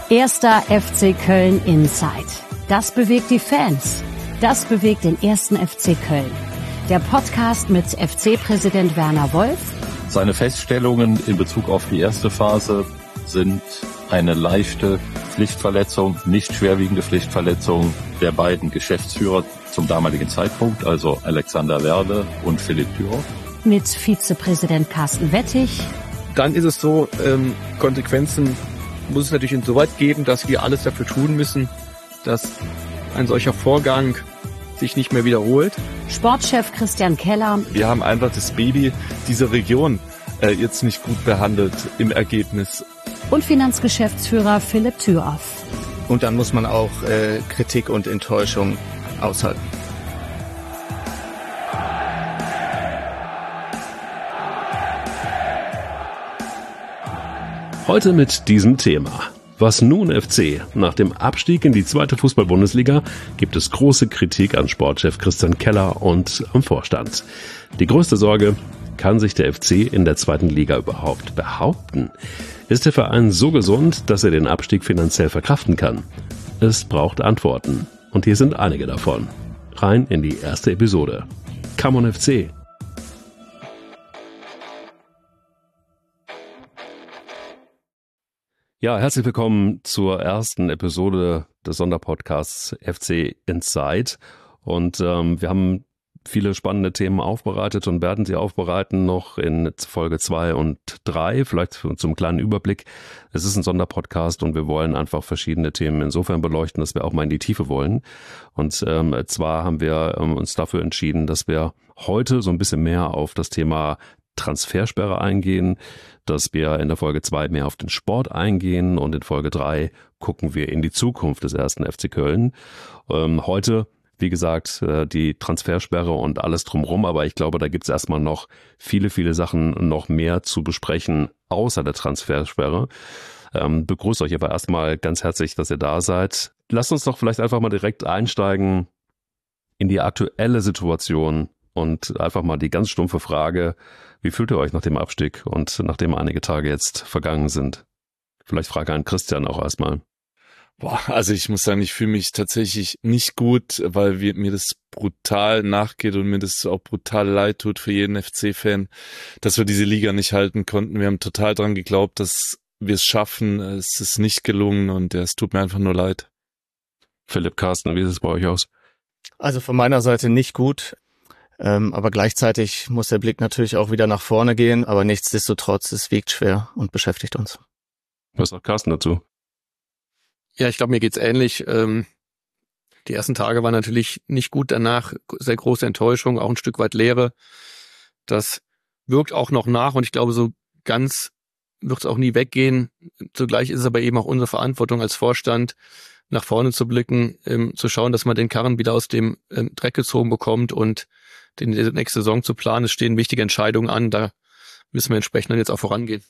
Erster FC Köln Insight. Das bewegt die Fans. Das bewegt den ersten FC Köln. Der Podcast mit FC-Präsident Werner Wolf. Seine Feststellungen in Bezug auf die erste Phase sind eine leichte Pflichtverletzung, nicht schwerwiegende Pflichtverletzung der beiden Geschäftsführer zum damaligen Zeitpunkt, also Alexander Werle und Philipp Thürhoff. Mit Vizepräsident Carsten Wettig. Dann ist es so, Konsequenzen muss es natürlich insoweit geben, dass wir alles dafür tun müssen, dass ein solcher Vorgang sich nicht mehr wiederholt. Sportchef Christian Keller. Wir haben einfach das Baby dieser Region jetzt nicht gut behandelt im Ergebnis. Und Finanzgeschäftsführer Philipp Thürhoff. Und dann muss man auch Kritik und Enttäuschung aushalten. Heute mit diesem Thema. Was nun FC? Nach dem Abstieg in die zweite Fußball-Bundesliga gibt es große Kritik an Sportchef Christian Keller und am Vorstand. Die größte Sorge: Kann sich der FC in der zweiten Liga überhaupt behaupten? Ist der Verein so gesund, dass er den Abstieg finanziell verkraften kann? Es braucht Antworten. Und hier sind einige davon. Rein in die erste Episode. Come on FC! Ja, herzlich willkommen zur ersten Episode des Sonderpodcasts FC Insight. Und wir haben viele spannende Themen aufbereitet und werden sie aufbereiten noch in Folge 2 und 3, vielleicht zum kleinen Überblick. Es ist ein Sonderpodcast und wir wollen einfach verschiedene Themen insofern beleuchten, dass wir auch mal in die Tiefe wollen. Und zwar haben wir uns dafür entschieden, dass wir heute so ein bisschen mehr auf das Thema Transfersperre eingehen, dass wir in der Folge 2 mehr auf den Sport eingehen und in Folge 3 gucken wir in die Zukunft des ersten FC Köln. Heute, wie gesagt, die Transfersperre und alles drumherum, aber ich glaube, da gibt es erstmal noch viele Sachen noch mehr zu besprechen, außer der Transfersperre. Begrüße euch aber erstmal ganz herzlich, dass ihr da seid. Lasst uns doch vielleicht einfach mal direkt einsteigen in die aktuelle Situation und einfach mal die ganz stumpfe Frage: Wie fühlt ihr euch nach dem Abstieg und nachdem einige Tage jetzt vergangen sind? Vielleicht Frage an Christian auch erstmal. Also ich muss sagen, ich fühle mich tatsächlich nicht gut, weil mir das brutal nachgeht und mir das auch brutal leid tut für jeden FC-Fan, dass wir diese Liga nicht halten konnten. Wir haben total dran geglaubt, dass wir es schaffen. Es ist nicht gelungen und es tut mir einfach nur leid. Philipp, Carsten, wie sieht es bei euch aus? Also von meiner Seite nicht gut. Aber gleichzeitig muss der Blick natürlich auch wieder nach vorne gehen. Aber nichtsdestotrotz, es wiegt schwer und beschäftigt uns. Was sagt Carsten dazu? Ja, ich glaube, mir geht's ähnlich. Die ersten Tage waren natürlich nicht gut, danach sehr große Enttäuschung, auch ein Stück weit Leere. Das wirkt auch noch nach und ich glaube, so ganz wird es auch nie weggehen. Zugleich ist es aber eben auch unsere Verantwortung als Vorstand, nach vorne zu blicken, zu schauen, dass man den Karren wieder aus dem Dreck gezogen bekommt und die nächste Saison zu planen. Es stehen wichtige Entscheidungen an, da müssen wir entsprechend dann jetzt auch vorangehen.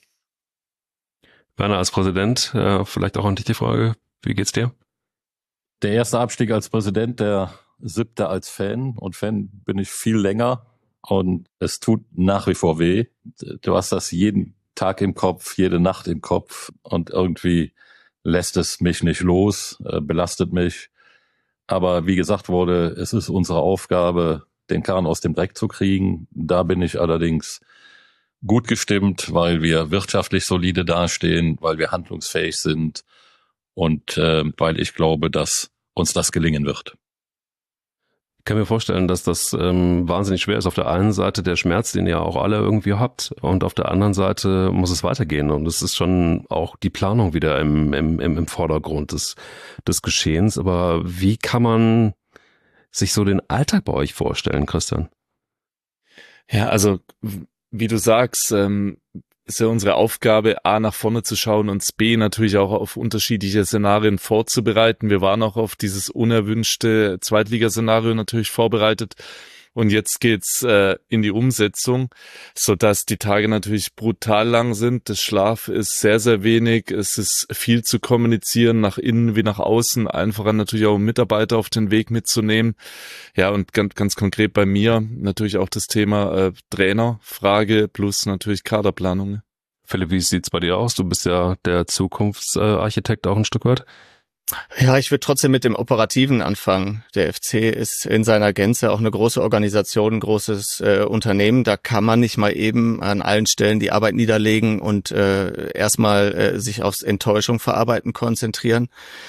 Werner, als Präsident, vielleicht auch an dich die Frage: Wie geht's dir? Der erste Abstieg als Präsident, der 7. als Fan. Und Fan bin ich viel länger. Und es tut nach wie vor weh. Du hast das jeden Tag im Kopf, jede Nacht im Kopf. Und irgendwie lässt es mich nicht los, belastet mich. Aber wie gesagt wurde, es ist unsere Aufgabe, den Karren aus dem Dreck zu kriegen. Da bin ich allerdings gut gestimmt, weil wir wirtschaftlich solide dastehen, weil wir handlungsfähig sind und weil ich glaube, dass uns das gelingen wird. Ich kann mir vorstellen, dass das wahnsinnig schwer ist. Auf der einen Seite der Schmerz, den ihr auch alle irgendwie habt, und auf der anderen Seite muss es weitergehen. Und es ist schon auch die Planung wieder im Vordergrund des Geschehens. Aber wie kann man sich so den Alltag bei euch vorstellen, Christian? Ja, also wie du sagst, ist ja unsere Aufgabe, A, nach vorne zu schauen und B, natürlich auch auf unterschiedliche Szenarien vorzubereiten. Wir waren auch auf dieses unerwünschte Zweitligaszenario natürlich vorbereitet. Und jetzt geht's in die Umsetzung, sodass die Tage natürlich brutal lang sind. Das Schlaf ist sehr, sehr wenig. Es ist viel zu kommunizieren, nach innen wie nach außen. Einfacher natürlich auch Mitarbeiter auf den Weg mitzunehmen. Ja, und ganz konkret bei mir natürlich auch das Thema Trainerfrage plus natürlich Kaderplanung. Philipp, wie sieht's bei dir aus? Du bist ja der Zukunftsarchitekt auch ein Stück weit. Ja, ich würde trotzdem mit dem Operativen anfangen. Der FC ist in seiner Gänze auch eine große Organisation, ein großes Unternehmen. Da kann man nicht mal eben an allen Stellen die Arbeit niederlegen und erstmal sich aufs Enttäuschung verarbeiten konzentrieren.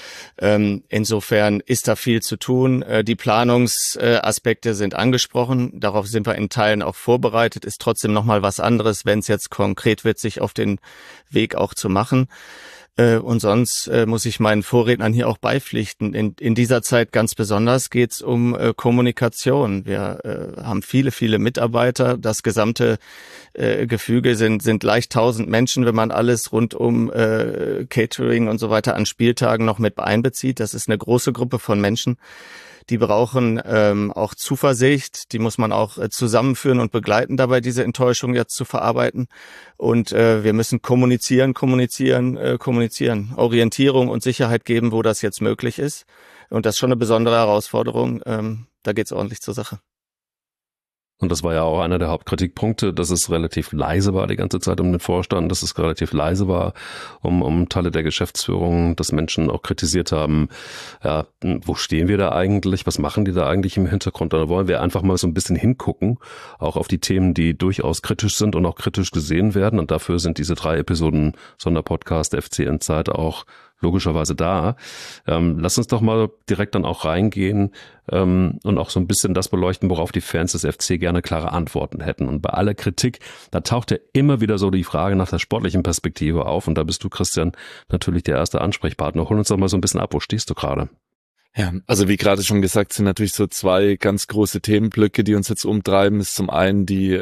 Insofern ist da viel zu tun. Die Planungsaspekte sind angesprochen. Darauf sind wir in Teilen auch vorbereitet. Ist trotzdem nochmal was anderes, wenn es jetzt konkret wird, sich auf den Weg auch zu machen. Und sonst muss ich meinen Vorrednern hier auch beipflichten. In dieser Zeit ganz besonders geht es um Kommunikation. Wir haben viele Mitarbeiter. Das gesamte Gefüge sind leicht 1000 Menschen, wenn man alles rund um Catering und so weiter an Spieltagen noch mit einbezieht. Das ist eine große Gruppe von Menschen. Die brauchen auch Zuversicht, die muss man auch zusammenführen und begleiten dabei, diese Enttäuschung jetzt zu verarbeiten. Und wir müssen kommunizieren, Orientierung und Sicherheit geben, wo das jetzt möglich ist. Und das ist schon eine besondere Herausforderung. Da geht's ordentlich zur Sache. Und das war ja auch einer der Hauptkritikpunkte, dass es relativ leise war die ganze Zeit um den Vorstand, dass es relativ leise war um Teile der Geschäftsführung, dass Menschen auch kritisiert haben, ja, wo stehen wir da eigentlich, was machen die da eigentlich im Hintergrund? Da wollen wir einfach mal so ein bisschen hingucken, auch auf die Themen, die durchaus kritisch sind und auch kritisch gesehen werden. Und dafür sind diese 3 Episoden Sonderpodcast FC Inside auch logischerweise da. Lass uns doch mal direkt dann auch reingehen und auch so ein bisschen das beleuchten, worauf die Fans des FC gerne klare Antworten hätten. Und bei aller Kritik, da taucht ja immer wieder so die Frage nach der sportlichen Perspektive auf. Und da bist du, Christian, natürlich der erste Ansprechpartner. Hol uns doch mal so ein bisschen ab, wo stehst du gerade? Ja, also wie gerade schon gesagt, sind natürlich so 2 ganz große Themenblöcke, die uns jetzt umtreiben. Das ist zum einen die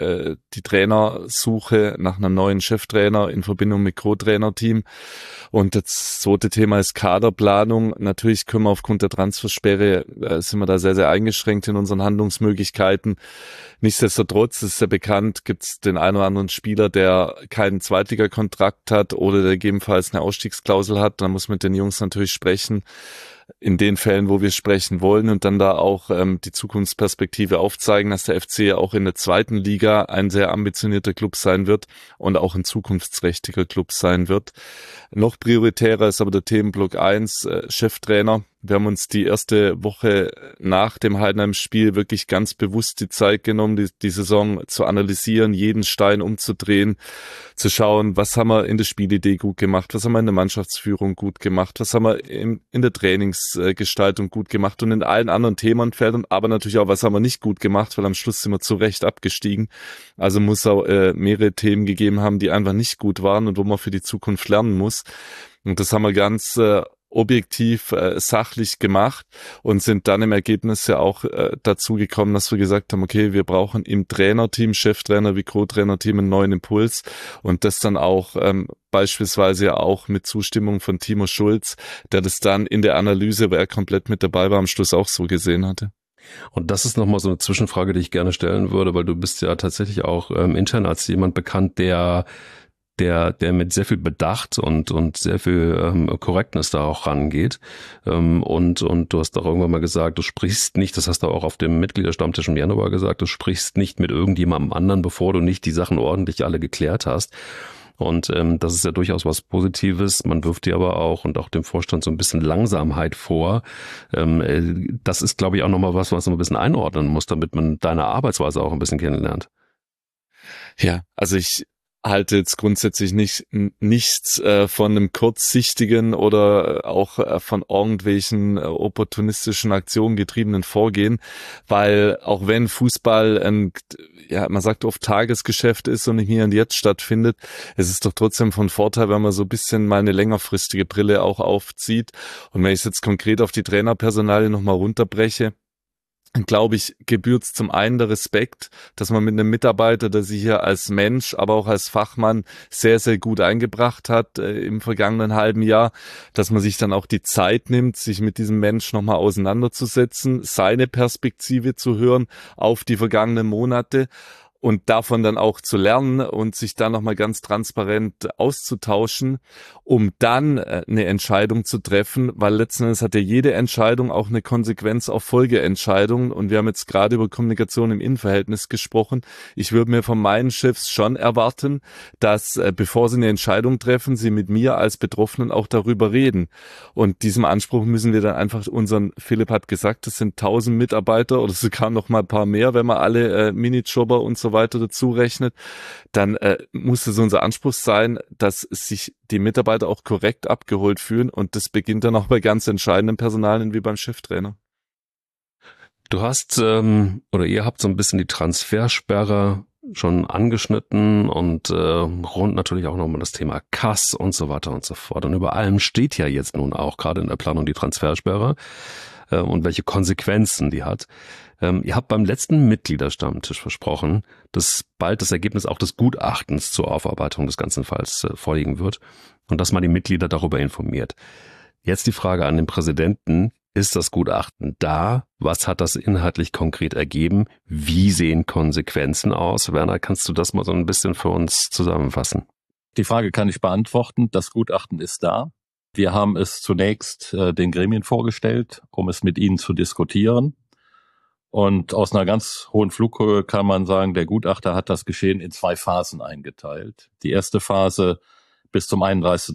Trainersuche nach einem neuen Cheftrainer in Verbindung mit Co-Trainer-Team. Und das zweite Thema ist Kaderplanung. Natürlich können wir aufgrund der Transfersperre, sind wir da sehr, sehr eingeschränkt in unseren Handlungsmöglichkeiten. Nichtsdestotrotz, ist ja bekannt, gibt es den einen oder anderen Spieler, der keinen Zweitligakontrakt hat oder der gegebenenfalls eine Ausstiegsklausel hat. Da muss man mit den Jungs natürlich sprechen. In den Fällen, wo wir sprechen wollen und dann da auch die Zukunftsperspektive aufzeigen, dass der FC ja auch in der 2. Liga ein sehr ambitionierter Club sein wird und auch ein zukunftsträchtiger Club sein wird. Noch prioritärer ist aber der Themenblock 1, Cheftrainer. Wir haben uns die erste Woche nach dem Heidenheim-Spiel wirklich ganz bewusst die Zeit genommen, die Saison zu analysieren, jeden Stein umzudrehen, zu schauen, was haben wir in der Spielidee gut gemacht, was haben wir in der Mannschaftsführung gut gemacht, was haben wir in der Trainingsgestaltung gut gemacht und in allen anderen Themenfeldern, aber natürlich auch, was haben wir nicht gut gemacht, weil am Schluss sind wir zu Recht abgestiegen. Also muss auch mehrere Themen gegeben haben, die einfach nicht gut waren und wo man für die Zukunft lernen muss. Und das haben wir ganz objektiv, sachlich gemacht und sind dann im Ergebnis ja auch dazu gekommen, dass wir gesagt haben, okay, wir brauchen im Trainerteam, Cheftrainer wie Co-Trainerteam einen neuen Impuls und das dann auch beispielsweise ja auch mit Zustimmung von Timo Schulz, der das dann in der Analyse, wo er komplett mit dabei war, am Schluss auch so gesehen hatte. Und das ist nochmal so eine Zwischenfrage, die ich gerne stellen würde, weil du bist ja tatsächlich auch intern als jemand bekannt, der mit sehr viel Bedacht und sehr viel Korrektness da auch rangeht. Und du hast auch irgendwann mal gesagt, du sprichst nicht, das hast du auch auf dem Mitgliederstammtisch im Januar gesagt, du sprichst nicht mit irgendjemandem anderen, bevor du nicht die Sachen ordentlich alle geklärt hast. Und das ist ja durchaus was Positives. Man wirft dir aber auch und auch dem Vorstand so ein bisschen Langsamkeit vor. Das ist, glaube ich, auch nochmal was man ein bisschen einordnen muss, damit man deine Arbeitsweise auch ein bisschen kennenlernt. Ja, also ich halte jetzt grundsätzlich nichts von einem kurzsichtigen oder auch von irgendwelchen opportunistischen Aktionen getriebenen Vorgehen, weil auch wenn Fußball man sagt oft Tagesgeschäft ist und nicht hier und jetzt stattfindet, es ist doch trotzdem von Vorteil, wenn man so ein bisschen mal eine längerfristige Brille auch aufzieht. Und wenn ich es jetzt konkret auf die Trainerpersonalie nochmal runterbreche, glaube ich, gebührt es zum einen der Respekt, dass man mit einem Mitarbeiter, der sich hier als Mensch, aber auch als Fachmann sehr, sehr gut eingebracht hat im vergangenen halben Jahr, dass man sich dann auch die Zeit nimmt, sich mit diesem Mensch nochmal auseinanderzusetzen, seine Perspektive zu hören auf die vergangenen Monate und davon dann auch zu lernen und sich dann nochmal ganz transparent auszutauschen, um dann eine Entscheidung zu treffen, weil letzten Endes hat ja jede Entscheidung auch eine Konsequenz auf Folgeentscheidungen und wir haben jetzt gerade über Kommunikation im Innenverhältnis gesprochen. Ich würde mir von meinen Chefs schon erwarten, dass bevor sie eine Entscheidung treffen, sie mit mir als Betroffenen auch darüber reden. Und diesem Anspruch müssen wir dann einfach Philipp hat gesagt, das sind 1000 Mitarbeiter oder sogar noch mal ein paar mehr, wenn man alle Minijobber und so weiter dazu rechnet, dann muss es unser Anspruch sein, dass sich die Mitarbeiter auch korrekt abgeholt fühlen und das beginnt dann auch bei ganz entscheidenden Personalien wie beim Cheftrainer. Du hast oder ihr habt so ein bisschen die Transfersperre schon angeschnitten und rund natürlich auch nochmal das Thema Kass und so weiter und so fort. Und über allem steht ja jetzt nun auch gerade in der Planung die Transfersperre und welche Konsequenzen die hat. Ihr habt beim letzten Mitgliederstammtisch versprochen, dass bald das Ergebnis auch des Gutachtens zur Aufarbeitung des ganzen Falls vorliegen wird und dass man die Mitglieder darüber informiert. Jetzt die Frage an den Präsidenten: Ist das Gutachten da? Was hat das inhaltlich konkret ergeben? Wie sehen Konsequenzen aus? Werner, kannst du das mal so ein bisschen für uns zusammenfassen? Die Frage kann ich beantworten. Das Gutachten ist da. Wir haben es zunächst den Gremien vorgestellt, um es mit ihnen zu diskutieren. Und aus einer ganz hohen Flughöhe kann man sagen, der Gutachter hat das Geschehen in 2 Phasen eingeteilt. Die erste Phase bis zum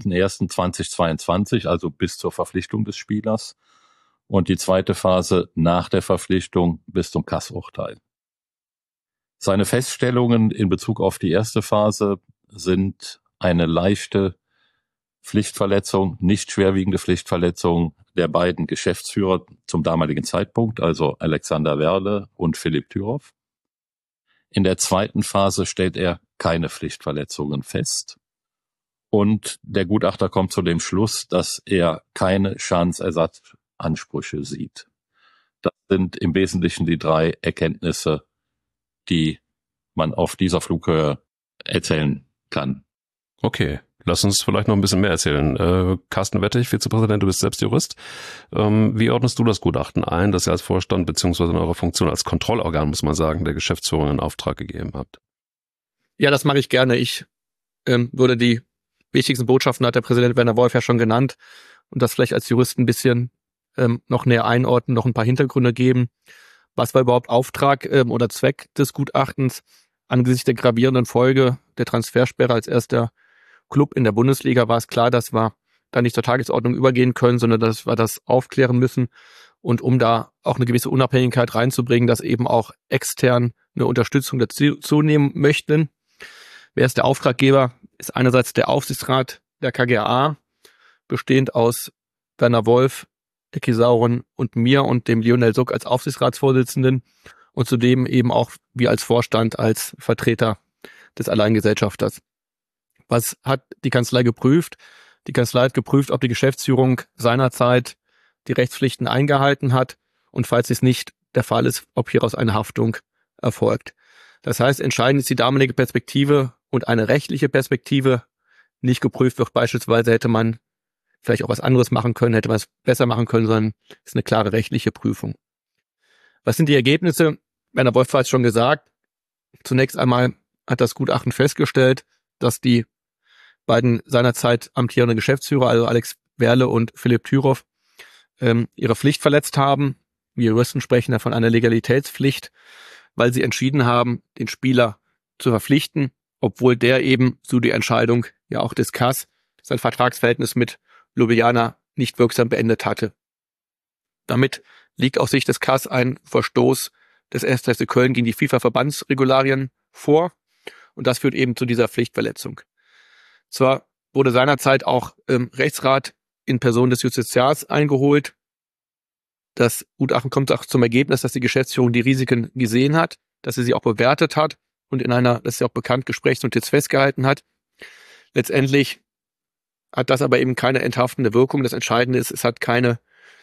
31.01.2022, also bis zur Verpflichtung des Spielers. Und die zweite Phase nach der Verpflichtung bis zum Kassurteil. Seine Feststellungen in Bezug auf die erste Phase sind eine leichte Pflichtverletzung, nicht schwerwiegende Pflichtverletzung der beiden Geschäftsführer zum damaligen Zeitpunkt, also Alexander Werle und Philipp Thüroff. In der zweiten Phase stellt er keine Pflichtverletzungen fest. Und der Gutachter kommt zu dem Schluss, dass er keine Schadensersatzansprüche sieht. Das sind im Wesentlichen die 3 Erkenntnisse, die man auf dieser Flughöhe erzählen kann. Okay, lass uns vielleicht noch ein bisschen mehr erzählen. Carsten Wettig, Vizepräsident, du bist selbst Jurist. Wie ordnest du das Gutachten ein, das ihr als Vorstand beziehungsweise in eurer Funktion als Kontrollorgan, muss man sagen, der Geschäftsführung in Auftrag gegeben habt? Ja, das mache ich gerne. Ich würde die wichtigsten Botschaften, hat der Präsident Werner Wolf ja schon genannt, und das vielleicht als Jurist ein bisschen noch näher einordnen, noch ein paar Hintergründe geben. Was war überhaupt Auftrag oder Zweck des Gutachtens angesichts der gravierenden Folge der Transfersperre? Als erster Club in der Bundesliga war es klar, dass wir da nicht zur Tagesordnung übergehen können, sondern dass wir das aufklären müssen. Und um da auch eine gewisse Unabhängigkeit reinzubringen, dass eben auch extern eine Unterstützung dazu nehmen möchten. Wer ist der Auftraggeber? Ist einerseits der Aufsichtsrat der KGaA, bestehend aus Werner Wolf, Ecki Sauren und mir und dem Lionel Suck als Aufsichtsratsvorsitzenden und zudem eben auch wir als Vorstand, als Vertreter des Alleingesellschafters. Was hat die Kanzlei geprüft? Die Kanzlei hat geprüft, ob die Geschäftsführung seinerzeit die Rechtspflichten eingehalten hat und falls es nicht der Fall ist, ob hieraus eine Haftung erfolgt. Das heißt, entscheidend ist die damalige Perspektive und eine rechtliche Perspektive. Nicht geprüft wird beispielsweise, hätte man vielleicht auch was anderes machen können, hätte man es besser machen können, sondern es ist eine klare rechtliche Prüfung. Was sind die Ergebnisse? Werner Wolf hat es schon gesagt. Zunächst einmal hat das Gutachten festgestellt, dass die beiden seinerzeit amtierenden Geschäftsführer, also Alex Werle und Philipp Thüroff, ihre Pflicht verletzt haben. Wir Juristen sprechen da von einer Legalitätspflicht, weil sie entschieden haben, den Spieler zu verpflichten, obwohl der eben, so die Entscheidung ja auch des KAS, sein Vertragsverhältnis mit Ljubljana nicht wirksam beendet hatte. Damit liegt aus Sicht des KAS ein Verstoß des 1. FC Köln gegen die FIFA-Verbandsregularien vor und das führt eben zu dieser Pflichtverletzung. Zwar wurde seinerzeit auch Rechtsrat in Person des Justiziars eingeholt. Das Gutachten kommt auch zum Ergebnis, dass die Geschäftsführung die Risiken gesehen hat, dass sie auch bewertet hat und in einer, das ist ja auch bekannt, Gesprächsnotiz festgehalten hat. Letztendlich hat das aber eben keine enthaftende Wirkung. Das Entscheidende ist, es hat keine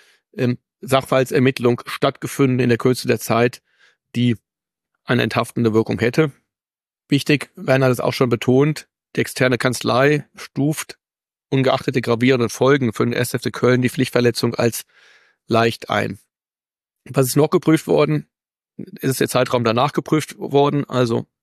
Sachverhaltsermittlung stattgefunden in der Kürze der Zeit, die eine enthaftende Wirkung hätte. Wichtig, Werner hat es auch schon betont, die externe Kanzlei stuft ungeachtet der gravierenden Folgen für den 1. FC Köln die Pflichtverletzung als leicht ein. Was ist noch geprüft worden? Es ist der Zeitraum danach geprüft worden, also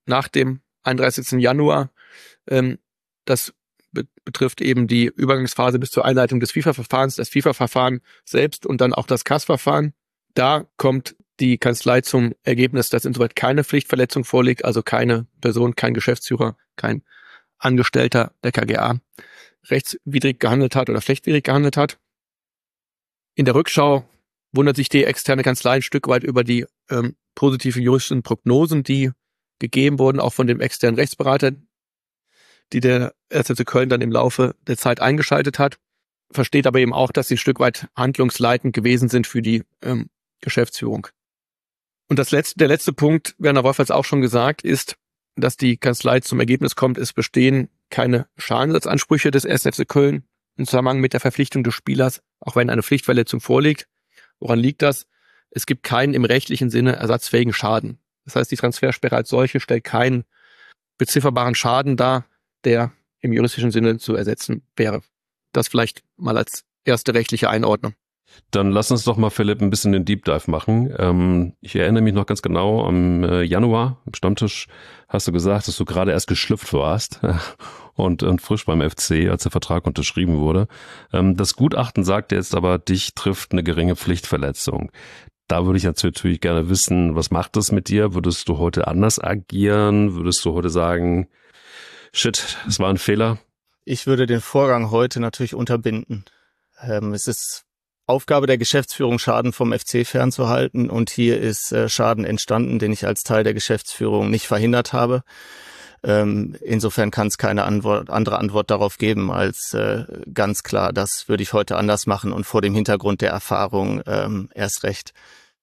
nach dem 31. Januar. Das betrifft eben die Übergangsphase bis zur Einleitung des FIFA-Verfahrens, das FIFA-Verfahren selbst und dann auch das CAS-Verfahren. Da kommt die Kanzlei zum Ergebnis, dass insoweit keine Pflichtverletzung vorliegt, also keine Person, kein Geschäftsführer, kein Angestellter der KGaA rechtswidrig gehandelt hat oder pflichtwidrig gehandelt hat. In der Rückschau wundert sich die externe Kanzlei ein Stück weit über die positiven juristischen Prognosen, die gegeben wurden, auch von dem externen Rechtsberater, die der 1. FC Köln dann im Laufe der Zeit eingeschaltet hat. Versteht aber eben auch, dass sie ein Stück weit handlungsleitend gewesen sind für die Geschäftsführung. Und der letzte Punkt, Werner Wolf hat es auch schon gesagt, ist, dass die Kanzlei zum Ergebnis kommt, es bestehen keine Schadensersatzansprüche des 1. FC Köln im Zusammenhang mit der Verpflichtung des Spielers, auch wenn eine Pflichtverletzung vorliegt. Woran liegt das? Es gibt keinen im rechtlichen Sinne ersatzfähigen Schaden. Das heißt, die Transfersperre als solche stellt keinen bezifferbaren Schaden dar, der im juristischen Sinne zu ersetzen wäre. Das vielleicht mal als erste rechtliche Einordnung. Dann lass uns doch mal, Philipp, ein bisschen den Deep Dive machen. Ich erinnere mich noch ganz genau, am Januar im Stammtisch hast du gesagt, dass du gerade erst geschlüpft warst und frisch beim FC, als der Vertrag unterschrieben wurde. Das Gutachten sagt jetzt aber, dich trifft eine geringe Pflichtverletzung. Da würde ich jetzt natürlich gerne wissen, was macht das mit dir? Würdest du heute anders agieren? Würdest du heute sagen, shit, es war ein Fehler? Ich würde den Vorgang heute natürlich unterbinden. Es ist Aufgabe der Geschäftsführung, Schaden vom FC fernzuhalten, und hier ist Schaden entstanden, den ich als Teil der Geschäftsführung nicht verhindert habe. Insofern kann es keine andere Antwort darauf geben als ganz klar, das würde ich heute anders machen und vor dem Hintergrund der Erfahrung erst recht.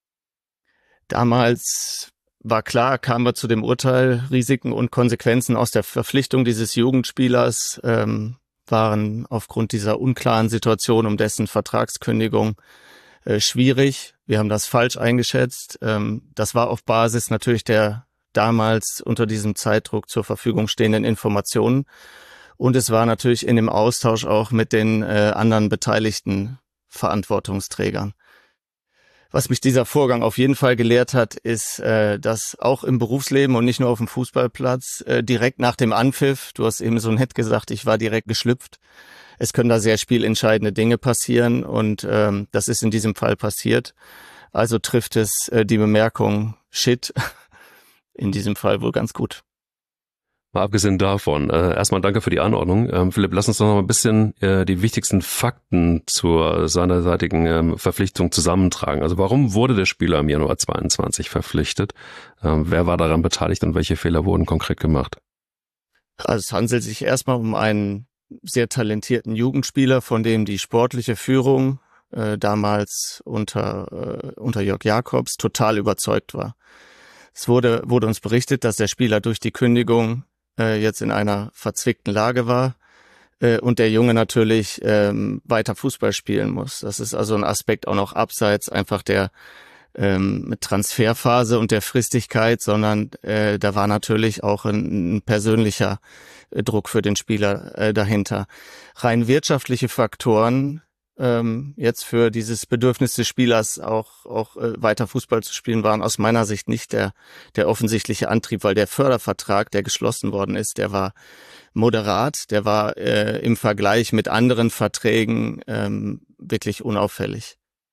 Damals war klar, kamen wir zu dem Urteil, Risiken und Konsequenzen aus der Verpflichtung dieses Jugendspielers waren aufgrund dieser unklaren Situation um dessen Vertragskündigung schwierig. Wir haben das falsch eingeschätzt. Das war auf Basis natürlich der damals unter diesem Zeitdruck zur Verfügung stehenden Informationen. Und es war natürlich in dem Austausch auch mit den anderen beteiligten Verantwortungsträgern. Was mich dieser Vorgang auf jeden Fall gelehrt hat, ist, dass auch im Berufsleben und nicht nur auf dem Fußballplatz direkt nach dem Anpfiff, du hast eben so nett gesagt, ich war direkt geschlüpft, es können da sehr spielentscheidende Dinge passieren, und das ist in diesem Fall passiert. Also trifft es die Bemerkung Shit in diesem Fall wohl ganz gut. Mal abgesehen davon, erstmal danke für die Anordnung. Philipp, lass uns doch noch ein bisschen die wichtigsten Fakten zur seinerseitigen Verpflichtung zusammentragen. Also warum wurde der Spieler im Januar 22 verpflichtet? Wer war daran beteiligt und welche Fehler wurden konkret gemacht? Also es handelt sich erstmal um einen sehr talentierten Jugendspieler, von dem die sportliche Führung damals unter Jörg Jakobs total überzeugt war. Es wurde uns berichtet, dass der Spieler durch die Kündigung jetzt in einer verzwickten Lage war und der Junge natürlich weiter Fußball spielen muss. Das ist also ein Aspekt auch noch abseits einfach der Transferphase und der Fristigkeit, sondern da war natürlich auch ein persönlicher Druck für den Spieler dahinter. Rein wirtschaftliche Faktoren jetzt für dieses Bedürfnis des Spielers auch weiter Fußball zu spielen, waren aus meiner Sicht nicht der offensichtliche Antrieb, weil der Fördervertrag, der geschlossen worden ist, der war moderat, der war im Vergleich mit anderen Verträgen wirklich unauffällig.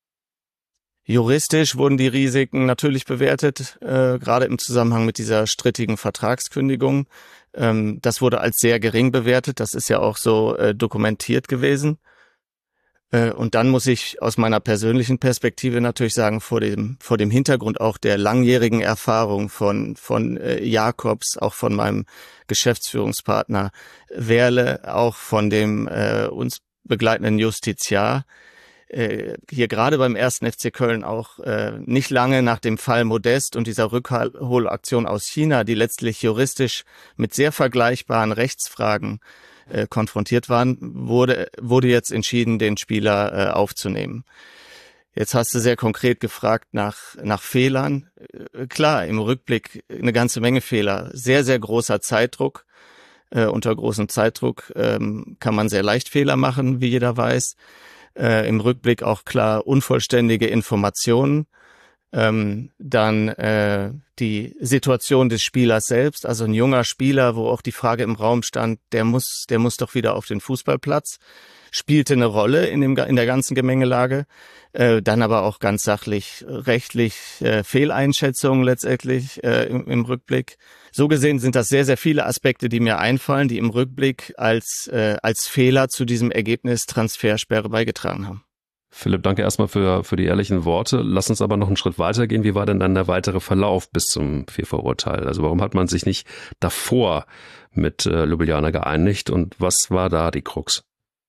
Juristisch wurden die Risiken natürlich bewertet, gerade im Zusammenhang mit dieser strittigen Vertragskündigung. Das wurde als sehr gering bewertet, das ist ja auch so dokumentiert gewesen. Und dann muss ich aus meiner persönlichen Perspektive natürlich sagen, vor dem Hintergrund auch der langjährigen Erfahrung von Jakobs, auch von meinem Geschäftsführungspartner Werle, auch von dem uns begleitenden Justiziar, hier gerade beim 1. FC Köln auch nicht lange nach dem Fall Modest und dieser Rückholaktion aus China, die letztlich juristisch mit sehr vergleichbaren Rechtsfragen konfrontiert waren, wurde jetzt entschieden, den Spieler aufzunehmen. Jetzt hast du sehr konkret gefragt nach Fehlern. Klar, im Rückblick eine ganze Menge Fehler. Sehr, sehr großer Zeitdruck. Unter großem Zeitdruck kann man sehr leicht Fehler machen, wie jeder weiß. Im Rückblick auch klar unvollständige Informationen. Dann die Situation des Spielers selbst, also ein junger Spieler, wo auch die Frage im Raum stand, der muss doch wieder auf den Fußballplatz, spielte eine Rolle in der ganzen Gemengelage. Dann aber auch ganz sachlich, rechtlich Fehleinschätzungen letztendlich im Rückblick. So gesehen sind das sehr, sehr viele Aspekte, die mir einfallen, die im Rückblick als Fehler zu diesem Ergebnis Transfersperre beigetragen haben. Philipp, danke erstmal für die ehrlichen Worte. Lass uns aber noch einen Schritt weitergehen. Wie war denn dann der weitere Verlauf bis zum FIFA-Urteil? Also warum hat man sich nicht davor mit Ljubljana geeinigt und was war da die Krux?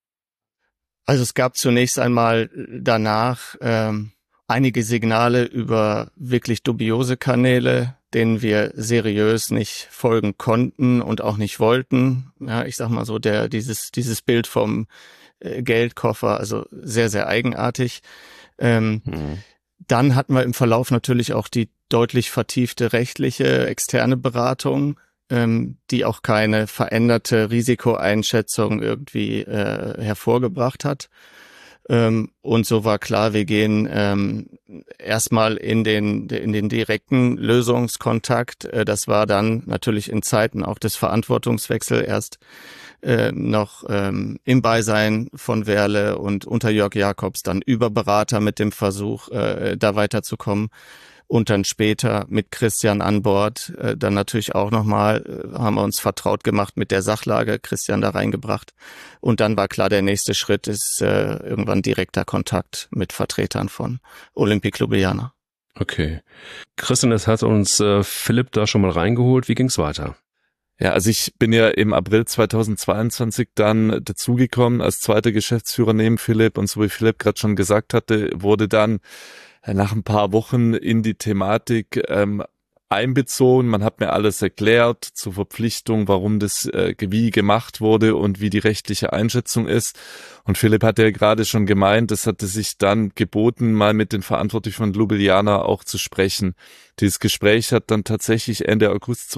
Also es gab zunächst einmal danach einige Signale über wirklich dubiose Kanäle, denen wir seriös nicht folgen konnten und auch nicht wollten. Ja, ich sag mal so, dieses Bild vom Geldkoffer, also sehr, sehr eigenartig. Dann hatten wir im Verlauf natürlich auch die deutlich vertiefte rechtliche externe Beratung, die auch keine veränderte Risikoeinschätzung irgendwie hervorgebracht hat. Und so war klar, wir gehen erstmal in den direkten Lösungskontakt. Das war dann natürlich in Zeiten auch des Verantwortungswechsels erst noch im Beisein von Werle und unter Jörg Jakobs dann über Berater mit dem Versuch, da weiterzukommen. Und dann später mit Christian an Bord, dann natürlich auch nochmal, haben wir uns vertraut gemacht mit der Sachlage, Christian da reingebracht. Und dann war klar, der nächste Schritt ist irgendwann direkter Kontakt mit Vertretern von Olympique Ljubljana. Okay. Christian, es hat uns Philipp da schon mal reingeholt. Wie ging's weiter? Ja, also ich bin ja im April 2022 dann dazugekommen als zweiter Geschäftsführer neben Philipp und so wie Philipp gerade schon gesagt hatte, wurde dann nach ein paar Wochen in die Thematik einbezogen. Man hat mir alles erklärt zur Verpflichtung, warum das wie gemacht wurde und wie die rechtliche Einschätzung ist. Und Philipp hatte ja gerade schon gemeint, es hatte sich dann geboten, mal mit den Verantwortlichen von Ljubljana auch zu sprechen. Dieses Gespräch hat dann tatsächlich Ende August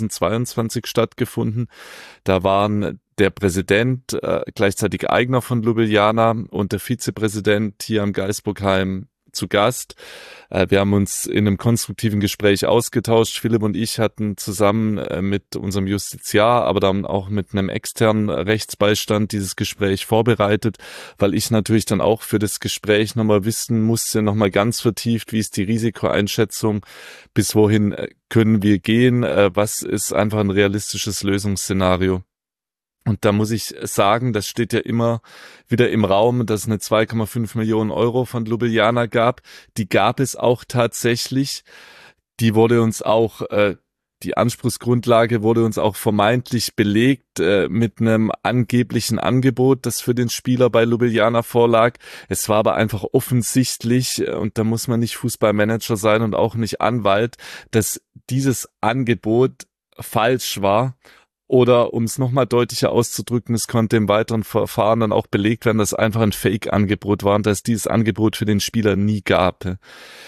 2022 stattgefunden. Da waren der Präsident, gleichzeitig Eigner von Ljubljana und der Vizepräsident hier am Geisbockheim zu Gast. Wir haben uns in einem konstruktiven Gespräch ausgetauscht. Philipp und ich hatten zusammen mit unserem Justiziar, aber dann auch mit einem externen Rechtsbeistand dieses Gespräch vorbereitet, weil ich natürlich dann auch für das Gespräch nochmal wissen musste, nochmal ganz vertieft, wie ist die Risikoeinschätzung, bis wohin können wir gehen, was ist einfach ein realistisches Lösungsszenario. Und da muss ich sagen, das steht ja immer wieder im Raum, dass es eine 2,5 Millionen Euro von Ljubljana gab. Die gab es auch tatsächlich. Die wurde uns auch, die Anspruchsgrundlage wurde uns auch vermeintlich belegt mit einem angeblichen Angebot, das für den Spieler bei Ljubljana vorlag. Es war aber einfach offensichtlich, und da muss man nicht Fußballmanager sein und auch nicht Anwalt, dass dieses Angebot falsch war. Oder um es nochmal deutlicher auszudrücken, es konnte im weiteren Verfahren dann auch belegt werden, dass einfach ein Fake-Angebot war und dass dieses Angebot für den Spieler nie gab.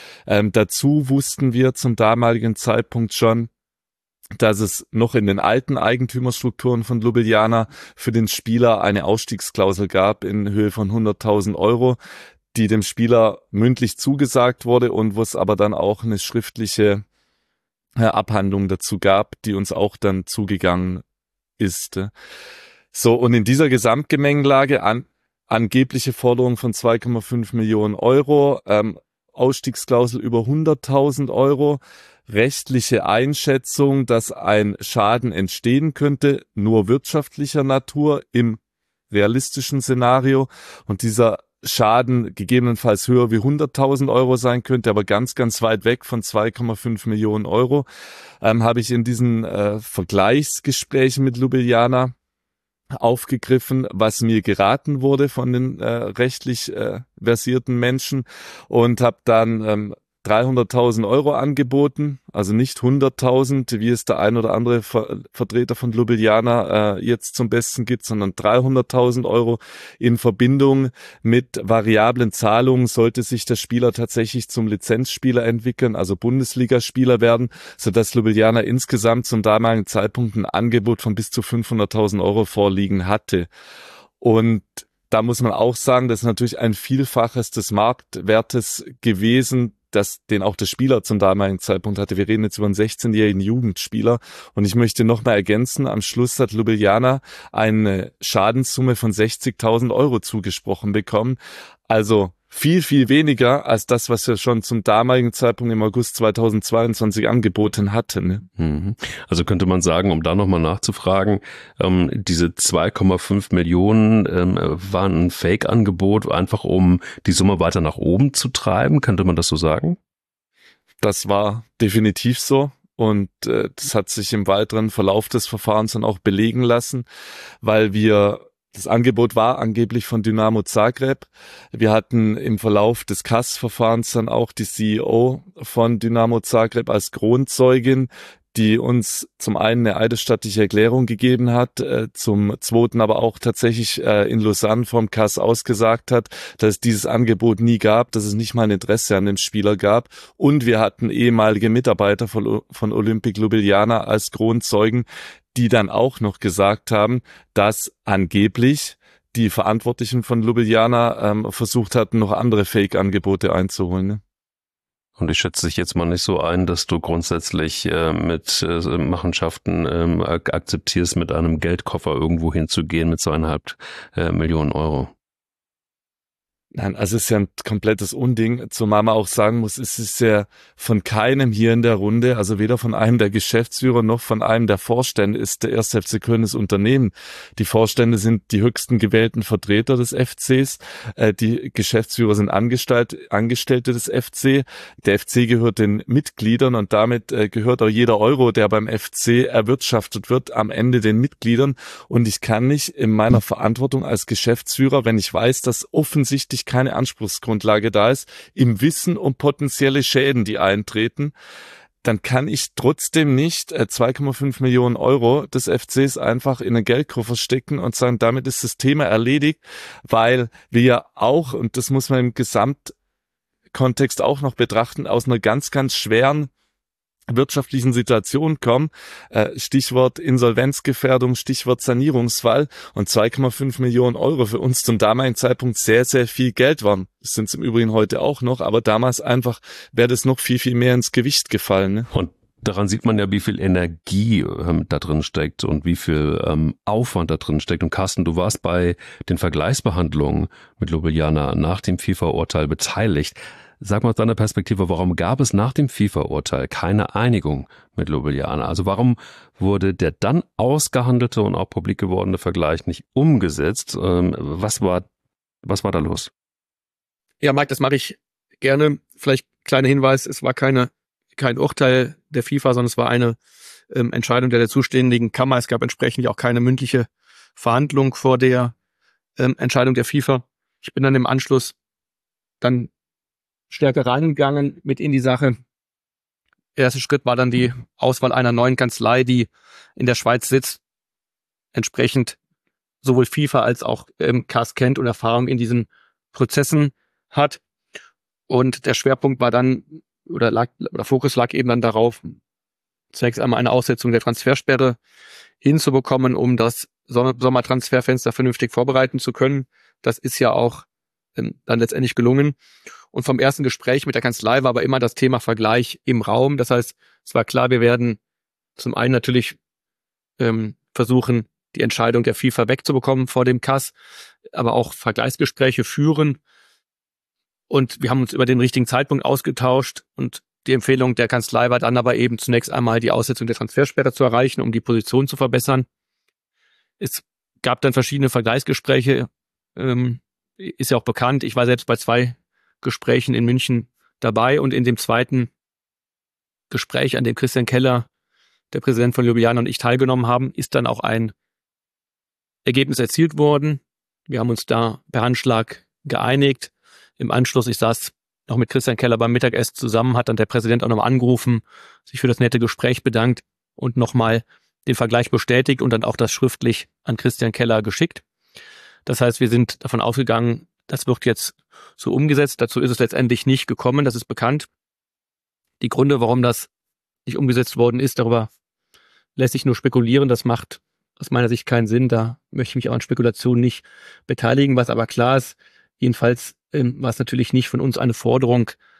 Dazu wussten wir zum damaligen Zeitpunkt schon, dass es noch in den alten Eigentümerstrukturen von Ljubljana für den Spieler eine Ausstiegsklausel gab in Höhe von 100.000 Euro, die dem Spieler mündlich zugesagt wurde und wo es aber dann auch eine schriftliche Abhandlung dazu gab, die uns auch dann zugegangen ist. So, und in dieser Gesamtgemengelage angebliche Forderung von 2,5 Millionen Euro, Ausstiegsklausel über 100.000 Euro, rechtliche Einschätzung, dass ein Schaden entstehen könnte, nur wirtschaftlicher Natur im realistischen Szenario und dieser Schaden gegebenenfalls höher wie 100.000 Euro sein könnte, aber ganz, ganz weit weg von 2,5 Millionen Euro, habe ich in diesen Vergleichsgesprächen mit Ljubljana aufgegriffen, was mir geraten wurde von den rechtlich versierten Menschen und habe dann 300.000 Euro angeboten, also nicht 100.000, wie es der ein oder andere Vertreter von Ljubljana jetzt zum Besten gibt, sondern 300.000 Euro in Verbindung mit variablen Zahlungen, sollte sich der Spieler tatsächlich zum Lizenzspieler entwickeln, also Bundesligaspieler werden, sodass Ljubljana insgesamt zum damaligen Zeitpunkt ein Angebot von bis zu 500.000 Euro vorliegen hatte. Und da muss man auch sagen, das ist natürlich ein Vielfaches des Marktwertes gewesen, den auch der Spieler zum damaligen Zeitpunkt hatte. Wir reden jetzt über einen 16-jährigen Jugendspieler. Und ich möchte noch mal ergänzen, am Schluss hat Ljubljana eine Schadenssumme von 60.000 Euro zugesprochen bekommen. Also viel, viel weniger als das, was wir schon zum damaligen Zeitpunkt im August 2022 angeboten hatten. Ne? Also könnte man sagen, um da nochmal nachzufragen, diese 2,5 Millionen waren ein Fake-Angebot, einfach um die Summe weiter nach oben zu treiben, könnte man das so sagen? Das war definitiv so. Und das hat sich im weiteren Verlauf des Verfahrens dann auch belegen lassen, weil das Angebot war angeblich von Dynamo Zagreb. Wir hatten im Verlauf des CAS-Verfahrens dann auch die CEO von Dynamo Zagreb als Kronzeugin, die uns zum einen eine eidesstattliche Erklärung gegeben hat, zum zweiten aber auch tatsächlich in Lausanne vom CAS ausgesagt hat, dass es dieses Angebot nie gab, dass es nicht mal ein Interesse an dem Spieler gab. Und wir hatten ehemalige Mitarbeiter von Olympique Ljubljana als Kronzeugen, die dann auch noch gesagt haben, dass angeblich die Verantwortlichen von Ljubljana versucht hatten, noch andere Fake-Angebote einzuholen. Ne? Und ich schätze dich jetzt mal nicht so ein, dass du grundsätzlich mit Machenschaften akzeptierst, mit einem Geldkoffer irgendwo hinzugehen mit 2,5 Millionen Euro. Nein, also es ist ja ein komplettes Unding, zumal man auch sagen muss, es ist ja von keinem hier in der Runde, also weder von einem der Geschäftsführer noch von einem der Vorstände ist der 1. FC Köln das Unternehmen. Die Vorstände sind die höchsten gewählten Vertreter des FCs, die Geschäftsführer sind Angestellte des FC. Der FC gehört den Mitgliedern und damit gehört auch jeder Euro, der beim FC erwirtschaftet wird, am Ende den Mitgliedern. Und ich kann nicht in meiner Verantwortung als Geschäftsführer, wenn ich weiß, dass offensichtlich keine Anspruchsgrundlage da ist, im Wissen um potenzielle Schäden, die eintreten, dann kann ich trotzdem nicht 2,5 Millionen Euro des FCs einfach in einen Geldkoffer stecken und sagen, damit ist das Thema erledigt, weil wir ja auch, und das muss man im Gesamtkontext auch noch betrachten, aus einer ganz, ganz schweren wirtschaftlichen Situation kommen, Stichwort Insolvenzgefährdung, Stichwort Sanierungsfall, und 2,5 Millionen Euro für uns zum damaligen Zeitpunkt sehr, sehr viel Geld waren. Das sind es im Übrigen heute auch noch, aber damals einfach wäre das noch viel, viel mehr ins Gewicht gefallen. Ne? Und daran sieht man ja, wie viel Energie da drin steckt und wie viel Aufwand da drin steckt. Und Carsten, du warst bei den Vergleichsbehandlungen mit Ljubljana nach dem FIFA-Urteil beteiligt. Sag mal aus deiner Perspektive, warum gab es nach dem FIFA-Urteil keine Einigung mit Ljubljana? Also warum wurde der dann ausgehandelte und auch publik gewordene Vergleich nicht umgesetzt? Was war da los? Ja, Mike, das mache ich gerne. Vielleicht kleiner Hinweis, es war kein Urteil der FIFA, sondern es war eine Entscheidung der zuständigen Kammer. Es gab entsprechend auch keine mündliche Verhandlung vor der Entscheidung der FIFA. Ich bin dann im Anschluss dann stärker reingegangen mit in die Sache. Der erste Schritt war dann die Auswahl einer neuen Kanzlei, die in der Schweiz sitzt, entsprechend sowohl FIFA als auch CAS kennt und Erfahrung in diesen Prozessen hat. Und der Schwerpunkt war dann, oder Fokus lag eben dann darauf, zunächst einmal eine Aussetzung der Transfersperre hinzubekommen, um das Sommertransferfenster vernünftig vorbereiten zu können. Das ist ja auch dann letztendlich gelungen. Und vom ersten Gespräch mit der Kanzlei war aber immer das Thema Vergleich im Raum. Das heißt, es war klar, wir werden zum einen natürlich versuchen, die Entscheidung der FIFA wegzubekommen vor dem CAS, aber auch Vergleichsgespräche führen. Und wir haben uns über den richtigen Zeitpunkt ausgetauscht. Und die Empfehlung der Kanzlei war dann aber eben zunächst einmal die Aussetzung der Transfersperre zu erreichen, um die Position zu verbessern. Es gab dann verschiedene Vergleichsgespräche, ist ja auch bekannt. Ich war selbst bei 2 Gesprächen in München dabei und in dem zweiten Gespräch, an dem Christian Keller, der Präsident von Ljubljana, und ich teilgenommen haben, ist dann auch ein Ergebnis erzielt worden. Wir haben uns da per Handschlag geeinigt. Im Anschluss, ich saß noch mit Christian Keller beim Mittagessen zusammen, hat dann der Präsident auch nochmal angerufen, sich für das nette Gespräch bedankt und nochmal den Vergleich bestätigt und dann auch das schriftlich an Christian Keller geschickt. Das heißt, wir sind davon ausgegangen, das wird jetzt so umgesetzt. Dazu ist es letztendlich nicht gekommen, das ist bekannt. Die Gründe, warum das nicht umgesetzt worden ist, darüber lässt sich nur spekulieren. Das macht aus meiner Sicht keinen Sinn. Da möchte ich mich auch an Spekulationen nicht beteiligen. Was aber klar ist, jedenfalls war es natürlich nicht von uns eine Forderung,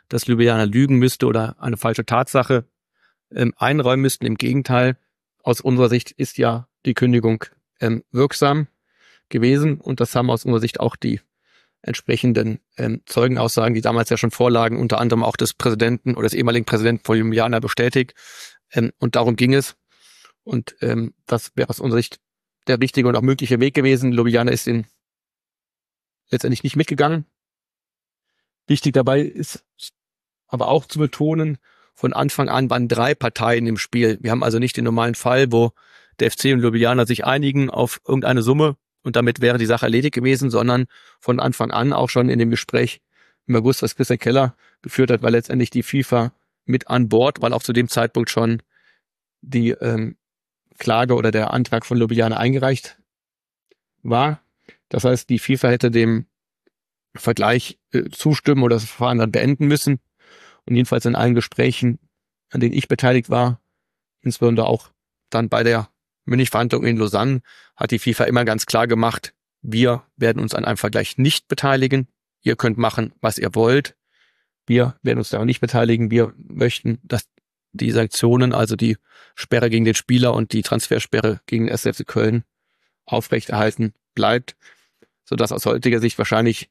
dass Ljubljana lügen müsste oder eine falsche Tatsache einräumen müssten. Im Gegenteil, aus unserer Sicht ist ja die Kündigung wirksam gewesen und das haben aus unserer Sicht auch die entsprechenden Zeugenaussagen, die damals ja schon vorlagen, unter anderem auch des Präsidenten oder des ehemaligen Präsidenten von Ljubljana bestätigt. Und darum ging es. Und das wäre aus unserer Sicht der richtige und auch mögliche Weg gewesen. Ljubljana ist letztendlich nicht mitgegangen. Wichtig dabei ist aber auch zu betonen, von Anfang an waren 3 Parteien im Spiel. Wir haben also nicht den normalen Fall, wo der FC und Ljubljana sich einigen auf irgendeine Summe und damit wäre die Sache erledigt gewesen, sondern von Anfang an auch schon in dem Gespräch im August, das Christian Keller geführt hat, war letztendlich die FIFA mit an Bord, weil auch zu dem Zeitpunkt schon die Klage oder der Antrag von Ljubljana eingereicht war. Das heißt, die FIFA hätte dem Vergleich zustimmen oder das Verfahren dann beenden müssen. Und jedenfalls in allen Gesprächen, an denen ich beteiligt war, insbesondere auch dann bei der Münchverhandlung in Lausanne, hat die FIFA immer ganz klar gemacht, wir werden uns an einem Vergleich nicht beteiligen. Ihr könnt machen, was ihr wollt. Wir werden uns daran nicht beteiligen. Wir möchten, dass die Sanktionen, also die Sperre gegen den Spieler und die Transfersperre gegen den 1. FC Köln aufrechterhalten bleibt, sodass aus heutiger Sicht wahrscheinlich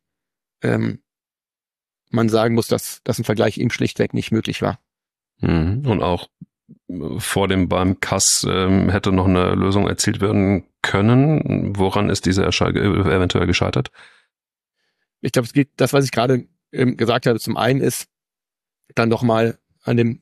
man sagen muss, dass ein Vergleich eben schlichtweg nicht möglich war. Und auch beim Kass hätte noch eine Lösung erzielt werden können. Woran ist diese eventuell gescheitert? Ich glaube, es geht, das, was ich gerade gesagt habe, zum einen ist dann nochmal an dem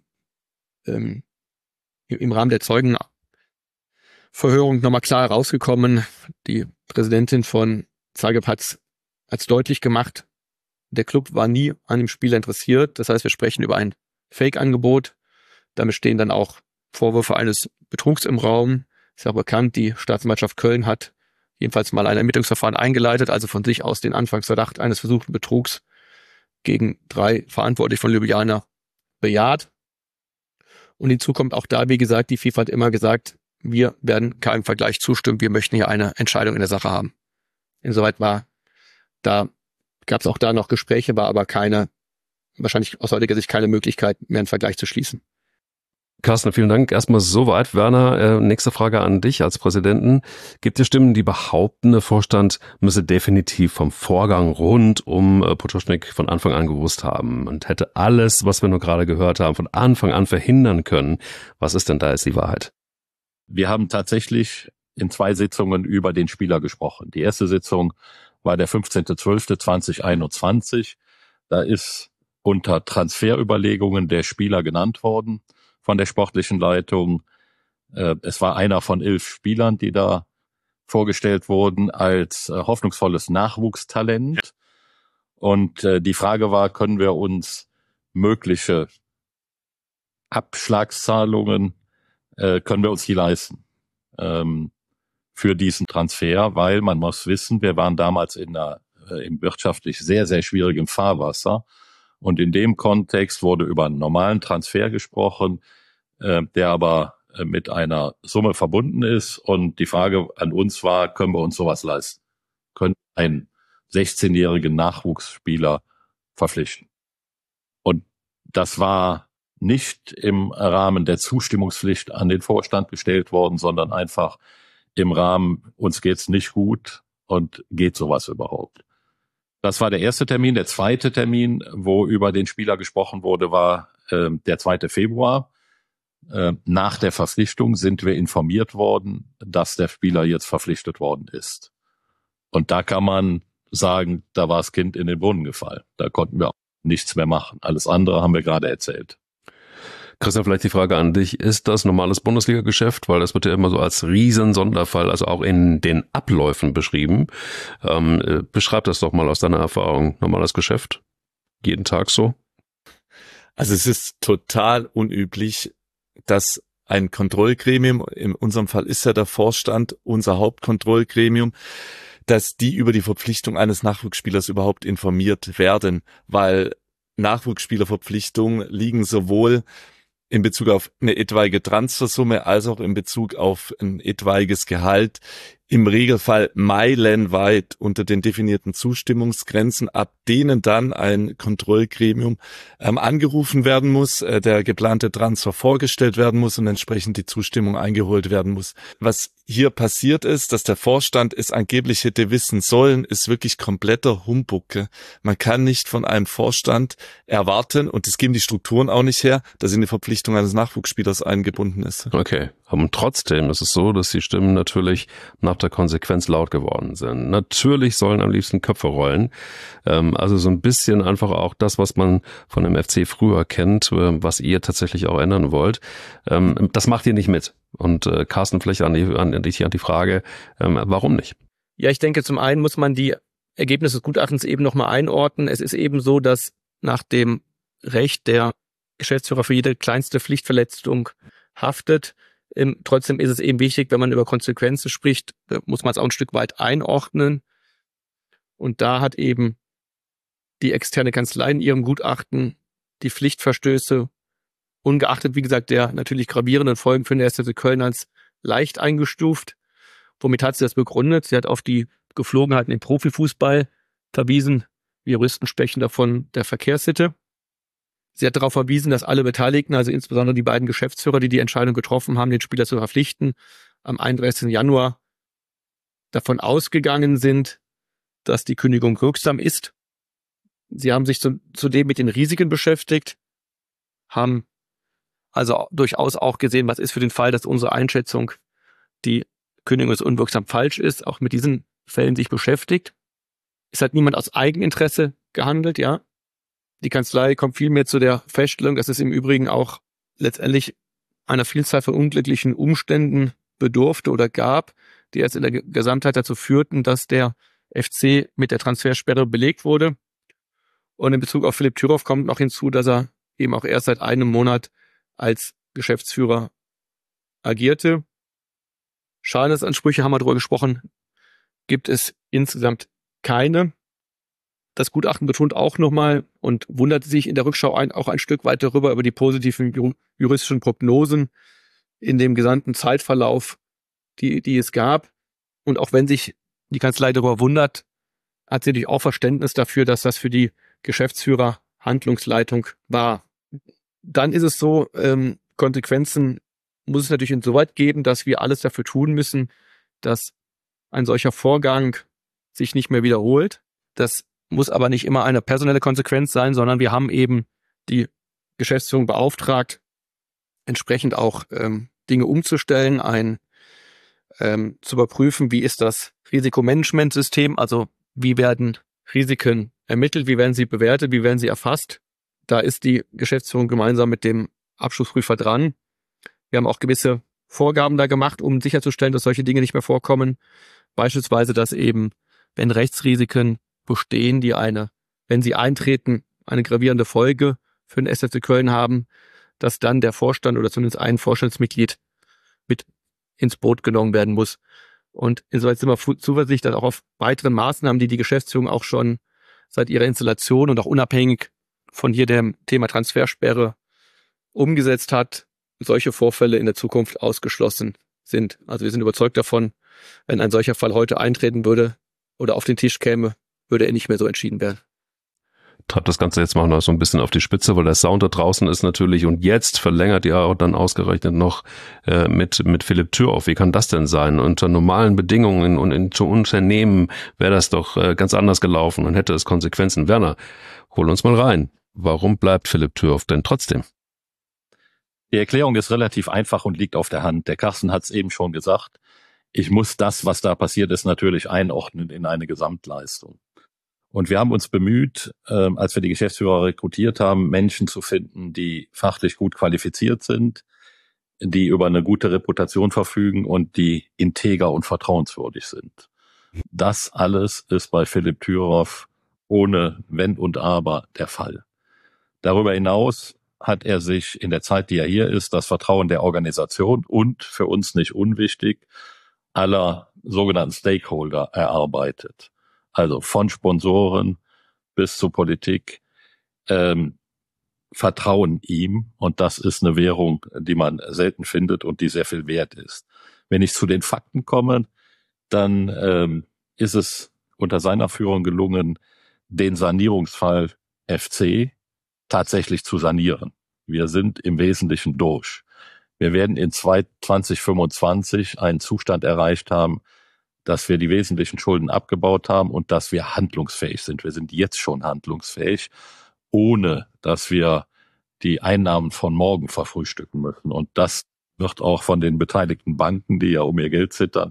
im Rahmen der Zeugenverhörung nochmal klar herausgekommen. Die Präsidentin von Zagreb hat es deutlich gemacht, der Club war nie an dem Spieler interessiert. Das heißt, wir sprechen über ein Fake-Angebot. Damit stehen dann auch Vorwürfe eines Betrugs im Raum. Ist ja auch bekannt, die Staatsanwaltschaft Köln hat jedenfalls mal ein Ermittlungsverfahren eingeleitet, also von sich aus den Anfangsverdacht eines versuchten Betrugs gegen 3 Verantwortliche von Ljubljana bejaht. Und hinzu kommt auch da, wie gesagt, die FIFA hat immer gesagt, wir werden keinem Vergleich zustimmen, wir möchten hier eine Entscheidung in der Sache haben. Insoweit gab es auch da noch Gespräche, war aber wahrscheinlich aus heutiger Sicht keine Möglichkeit, mehr einen Vergleich zu schließen. Carsten, vielen Dank. Erstmal soweit. Werner, nächste Frage an dich als Präsidenten. Gibt es Stimmen, die behaupten, der Vorstand müsse definitiv vom Vorgang rund um Potočnik von Anfang an gewusst haben und hätte alles, was wir nur gerade gehört haben, von Anfang an verhindern können? Was ist denn da jetzt die Wahrheit? Wir haben tatsächlich in 2 Sitzungen über den Spieler gesprochen. Die erste Sitzung war der 15.12.2021. Da ist unter Transferüberlegungen der Spieler genannt worden von der sportlichen Leitung. Es war einer von 11 Spielern, die da vorgestellt wurden als hoffnungsvolles Nachwuchstalent. Und die Frage war, können wir uns mögliche Abschlagszahlungen, können wir uns die leisten für diesen Transfer, weil man muss wissen, wir waren damals im wirtschaftlich sehr, sehr schwierigen Fahrwasser. Und in dem Kontext wurde über einen normalen Transfer gesprochen, der aber mit einer Summe verbunden ist. Und die Frage an uns war, können wir uns sowas leisten? Können wir einen 16-jährigen Nachwuchsspieler verpflichten? Und das war nicht im Rahmen der Zustimmungspflicht an den Vorstand gestellt worden, sondern einfach im Rahmen, uns geht's nicht gut und geht sowas überhaupt? Das war der erste Termin. Der zweite Termin, wo über den Spieler gesprochen wurde, war der 2. Februar. Nach der Verpflichtung sind wir informiert worden, dass der Spieler jetzt verpflichtet worden ist. Und da kann man sagen, da war das Kind in den Brunnen gefallen. Da konnten wir auch nichts mehr machen. Alles andere haben wir gerade erzählt. Christian, vielleicht die Frage an dich. Ist das normales Bundesliga-Geschäft? Weil das wird ja immer so als Riesensonderfall, also auch in den Abläufen beschrieben. Beschreib das doch mal aus deiner Erfahrung. Normales Geschäft? Jeden Tag so? Also es ist total unüblich, dass ein Kontrollgremium, in unserem Fall ist ja der Vorstand unser Hauptkontrollgremium, dass die über die Verpflichtung eines Nachwuchsspielers überhaupt informiert werden, weil Nachwuchsspielerverpflichtungen liegen sowohl in Bezug auf eine etwaige Transfersumme als auch in Bezug auf ein etwaiges Gehalt im Regelfall meilenweit unter den definierten Zustimmungsgrenzen, ab denen dann ein Kontrollgremium angerufen werden muss, der geplante Transfer vorgestellt werden muss und entsprechend die Zustimmung eingeholt werden muss. Was hier passiert ist, dass der Vorstand es angeblich hätte wissen sollen, ist wirklich kompletter Humbug. Man kann nicht von einem Vorstand erwarten, und das geben die Strukturen auch nicht her, dass in die Verpflichtung eines Nachwuchsspielers eingebunden ist. Okay, aber trotzdem ist es so, dass die Stimmen natürlich nach der Konsequenz laut geworden sind. Natürlich sollen am liebsten Köpfe rollen. Also so ein bisschen einfach auch das, was man von dem FC früher kennt, was ihr tatsächlich auch ändern wollt. Das macht ihr nicht mit. Und Carsten, vielleicht an die Frage, warum nicht? Ja, ich denke, zum einen muss man die Ergebnisse des Gutachtens eben nochmal einordnen. Es ist eben so, dass nach dem Recht der Geschäftsführer für jede kleinste Pflichtverletzung haftet. Trotzdem ist es eben wichtig, wenn man über Konsequenzen spricht, muss man es auch ein Stück weit einordnen. Und da hat eben die externe Kanzlei in ihrem Gutachten die Pflichtverstöße, ungeachtet, wie gesagt, der natürlich gravierenden Folgen für den 1. FC Köln, als leicht eingestuft. Womit hat sie das begründet? Sie hat auf die Geflogenheiten im Profifußball verwiesen. Wir Juristen sprechen davon der Verkehrssitte. Sie hat darauf verwiesen, dass alle Beteiligten, also insbesondere die beiden Geschäftsführer, die die Entscheidung getroffen haben, den Spieler zu verpflichten, am 31. Januar davon ausgegangen sind, dass die Kündigung wirksam ist. Sie haben sich zudem mit den Risiken beschäftigt, haben also durchaus auch gesehen, was ist für den Fall, dass unsere Einschätzung, die Kündigung ist unwirksam, falsch ist, auch mit diesen Fällen sich beschäftigt. Es hat niemand aus Eigeninteresse gehandelt, ja. Die Kanzlei kommt vielmehr zu der Feststellung, dass es im Übrigen auch letztendlich einer Vielzahl von unglücklichen Umständen bedurfte oder gab, die erst in der Gesamtheit dazu führten, dass der FC mit der Transfersperre belegt wurde. Und in Bezug auf Philipp Thürow kommt noch hinzu, dass er eben auch erst seit einem Monat als Geschäftsführer agierte. Schadensansprüche, haben wir darüber gesprochen, gibt es insgesamt keine. Das Gutachten betont auch nochmal und wundert sich in der Rückschau auch ein Stück weit darüber, über die positiven juristischen Prognosen in dem gesamten Zeitverlauf, die es gab. Und auch wenn sich die Kanzlei darüber wundert, hat sie natürlich auch Verständnis dafür, dass das für die Geschäftsführer Handlungsleitung war. Dann ist es so, Konsequenzen muss es natürlich insoweit geben, dass wir alles dafür tun müssen, dass ein solcher Vorgang sich nicht mehr wiederholt. Das muss aber nicht immer eine personelle Konsequenz sein, sondern wir haben eben die Geschäftsführung beauftragt, entsprechend auch Dinge umzustellen, zu überprüfen, wie ist das Risikomanagementsystem, also wie werden Risiken ermittelt, wie werden sie bewertet, wie werden sie erfasst. Da ist die Geschäftsführung gemeinsam mit dem Abschlussprüfer dran. Wir haben auch gewisse Vorgaben da gemacht, um sicherzustellen, dass solche Dinge nicht mehr vorkommen. Beispielsweise, dass eben, wenn Rechtsrisiken bestehen, die wenn sie eintreten, eine gravierende Folge für den SFC Köln haben, dass dann der Vorstand oder zumindest ein Vorstandsmitglied mit ins Boot genommen werden muss. Und insoweit sind wir zuversichtlich, dass auch auf weiteren Maßnahmen, die die Geschäftsführung auch schon seit ihrer Installation und auch unabhängig von hier dem Thema Transfersperre umgesetzt hat, solche Vorfälle in der Zukunft ausgeschlossen sind. Also wir sind überzeugt davon, wenn ein solcher Fall heute eintreten würde oder auf den Tisch käme, würde er nicht mehr so entschieden werden. Treibt das Ganze jetzt mal noch so ein bisschen auf die Spitze, weil der Sound da draußen ist natürlich, und jetzt verlängert ihr auch dann ausgerechnet noch mit Philipp Thürow. Wie kann das denn sein? Unter normalen Bedingungen und in Unternehmen wäre das doch ganz anders gelaufen und hätte es Konsequenzen. Werner, hol uns mal rein. Warum bleibt Philipp Thürow denn trotzdem? Die Erklärung ist relativ einfach und liegt auf der Hand. Der Carsten hat es eben schon gesagt. Ich muss das, was da passiert ist, natürlich einordnen in eine Gesamtleistung. Und wir haben uns bemüht, als wir die Geschäftsführer rekrutiert haben, Menschen zu finden, die fachlich gut qualifiziert sind, die über eine gute Reputation verfügen und die integer und vertrauenswürdig sind. Das alles ist bei Philipp Thürow ohne Wenn und Aber der Fall. Darüber hinaus hat er sich in der Zeit, die er hier ist, das Vertrauen der Organisation und, für uns nicht unwichtig, aller sogenannten Stakeholder erarbeitet. Also von Sponsoren bis zur Politik vertrauen ihm, und das ist eine Währung, die man selten findet und die sehr viel wert ist. Wenn ich zu den Fakten komme, dann ist es unter seiner Führung gelungen, den Sanierungsfall FC tatsächlich zu sanieren. Wir sind im Wesentlichen durch. Wir werden in 2025 einen Zustand erreicht haben, dass wir die wesentlichen Schulden abgebaut haben und dass wir handlungsfähig sind. Wir sind jetzt schon handlungsfähig, ohne dass wir die Einnahmen von morgen verfrühstücken müssen. Und das wird auch von den beteiligten Banken, die ja um ihr Geld zittern,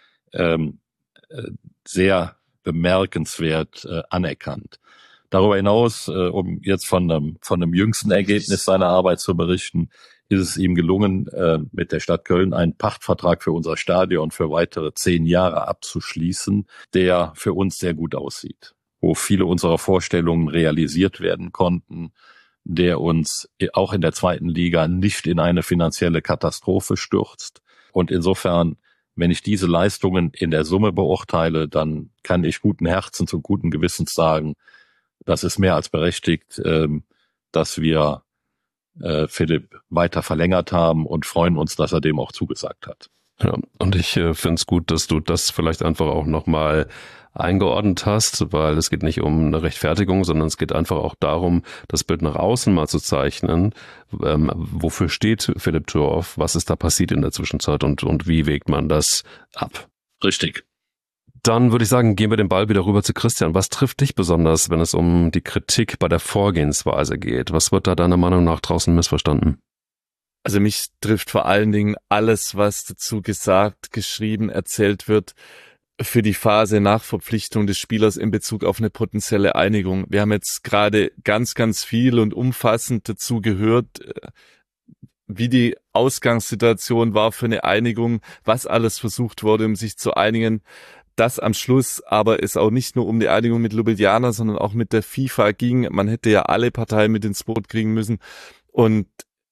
sehr bemerkenswert anerkannt. Darüber hinaus, um jetzt von einem jüngsten Ergebnis seiner Arbeit zu berichten, ist es ihm gelungen, mit der Stadt Köln einen Pachtvertrag für unser Stadion für weitere 10 Jahre abzuschließen, der für uns sehr gut aussieht, wo viele unserer Vorstellungen realisiert werden konnten, der uns auch in der zweiten Liga nicht in eine finanzielle Katastrophe stürzt. Und insofern, wenn ich diese Leistungen in der Summe beurteile, dann kann ich guten Herzens und guten Gewissens sagen, das ist mehr als berechtigt, dass wir Philipp weiter verlängert haben und freuen uns, dass er dem auch zugesagt hat. Ja, und ich finde es gut, dass du das vielleicht einfach auch nochmal eingeordnet hast, weil es geht nicht um eine Rechtfertigung, sondern es geht einfach auch darum, das Bild nach außen mal zu zeichnen. Wofür steht Philipp Thürhoff? Was ist da passiert in der Zwischenzeit und wie wägt man das ab? Richtig. Dann würde ich sagen, gehen wir den Ball wieder rüber zu Christian. Was trifft dich besonders, wenn es um die Kritik bei der Vorgehensweise geht? Was wird da deiner Meinung nach draußen missverstanden? Also mich trifft vor allen Dingen alles, was dazu gesagt, geschrieben, erzählt wird, für die Phase nach Verpflichtung des Spielers in Bezug auf eine potenzielle Einigung. Wir haben jetzt gerade ganz, ganz viel und umfassend dazu gehört, wie die Ausgangssituation war für eine Einigung, was alles versucht wurde, um sich zu einigen. Dass am Schluss aber es auch nicht nur um die Einigung mit Ljubljana, sondern auch mit der FIFA ging. Man hätte ja alle Parteien mit ins Boot kriegen müssen. Und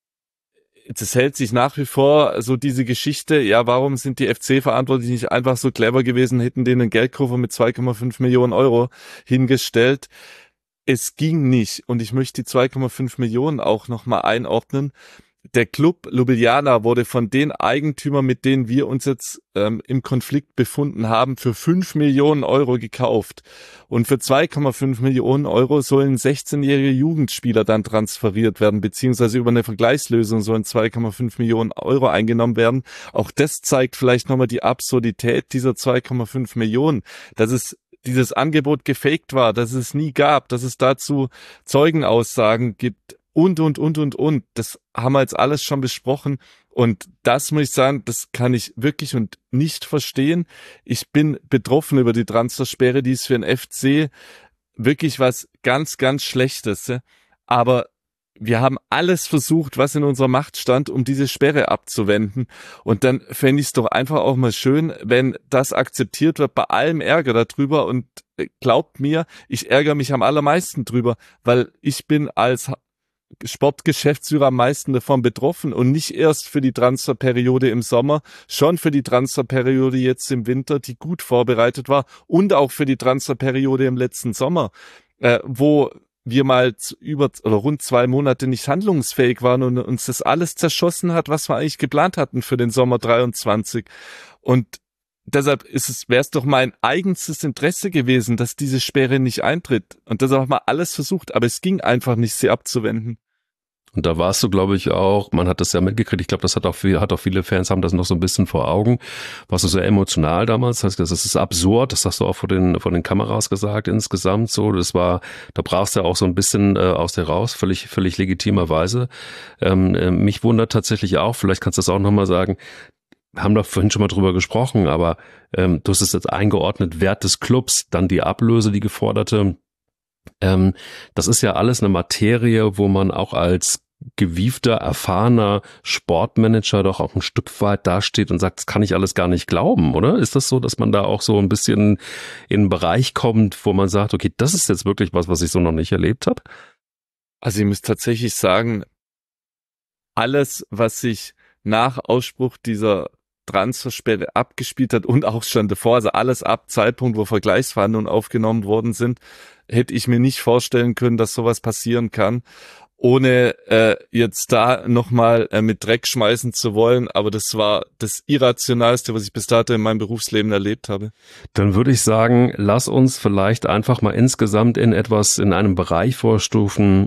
es hält sich nach wie vor so diese Geschichte, ja, warum sind die FC-Verantwortlichen nicht einfach so clever gewesen, hätten denen einen Geldkoffer mit 2,5 Millionen Euro hingestellt. Es ging nicht. Und ich möchte die 2,5 Millionen auch nochmal einordnen. Der Club Ljubljana wurde von den Eigentümern, mit denen wir uns jetzt im Konflikt befunden haben, für 5 Millionen Euro gekauft. Und für 2,5 Millionen Euro sollen 16-jährige Jugendspieler dann transferiert werden, beziehungsweise über eine Vergleichslösung sollen 2,5 Millionen Euro eingenommen werden. Auch das zeigt vielleicht nochmal die Absurdität dieser 2,5 Millionen, dass es dieses Angebot gefaked war, dass es nie gab, dass es dazu Zeugenaussagen gibt. Und. Das haben wir jetzt alles schon besprochen. Und das muss ich sagen, das kann ich wirklich und nicht verstehen. Ich bin betroffen über die Transfersperre, die ist für den FC wirklich was ganz, ganz Schlechtes. Aber wir haben alles versucht, was in unserer Macht stand, um diese Sperre abzuwenden. Und dann fände ich es doch einfach auch mal schön, wenn das akzeptiert wird, bei allem Ärger darüber. Und glaubt mir, ich ärgere mich am allermeisten drüber, weil ich bin als Sportgeschäftsführer am meisten davon betroffen und nicht erst für die Transferperiode im Sommer, schon für die Transferperiode jetzt im Winter, die gut vorbereitet war und auch für die Transferperiode im letzten Sommer, wo wir mal rund 2 Monate nicht handlungsfähig waren und uns das alles zerschossen hat, was wir eigentlich geplant hatten für den Sommer 23. Und deshalb wäre es doch mein eigenstes Interesse gewesen, dass diese Sperre nicht eintritt. Und deshalb haben wir alles versucht, aber es ging einfach nicht, sie abzuwenden. Und da warst du, glaube ich, auch, man hat das ja mitgekriegt, ich glaube, das hat auch viele Fans haben das noch so ein bisschen vor Augen. Warst du sehr emotional damals? Das ist absurd, das hast du auch vor den Kameras gesagt insgesamt so. Da brachst du ja auch so ein bisschen aus dir raus, völlig legitimerweise. Mich wundert tatsächlich auch, vielleicht kannst du das auch nochmal sagen, wir haben da vorhin schon mal drüber gesprochen, aber du hast es jetzt eingeordnet, Wert des Clubs, dann die Ablöse, die geforderte. Das ist ja alles eine Materie, wo man auch als gewiefter, erfahrener Sportmanager doch auch ein Stück weit dasteht und sagt, das kann ich alles gar nicht glauben, oder? Ist das so, dass man da auch so ein bisschen in einen Bereich kommt, wo man sagt, okay, das ist jetzt wirklich was ich so noch nicht erlebt habe? Also ich muss tatsächlich sagen, alles, was sich nach Ausspruch dieser Transfersperre abgespielt hat und auch schon davor, also alles ab Zeitpunkt, wo Vergleichsverhandlungen aufgenommen worden sind, hätte ich mir nicht vorstellen können, dass sowas passieren kann. ohne jetzt da nochmal mit Dreck schmeißen zu wollen, aber das war das Irrationalste, was ich bis dato in meinem Berufsleben erlebt habe. Dann würde ich sagen, lass uns vielleicht einfach mal insgesamt in einem Bereich vorstoßen,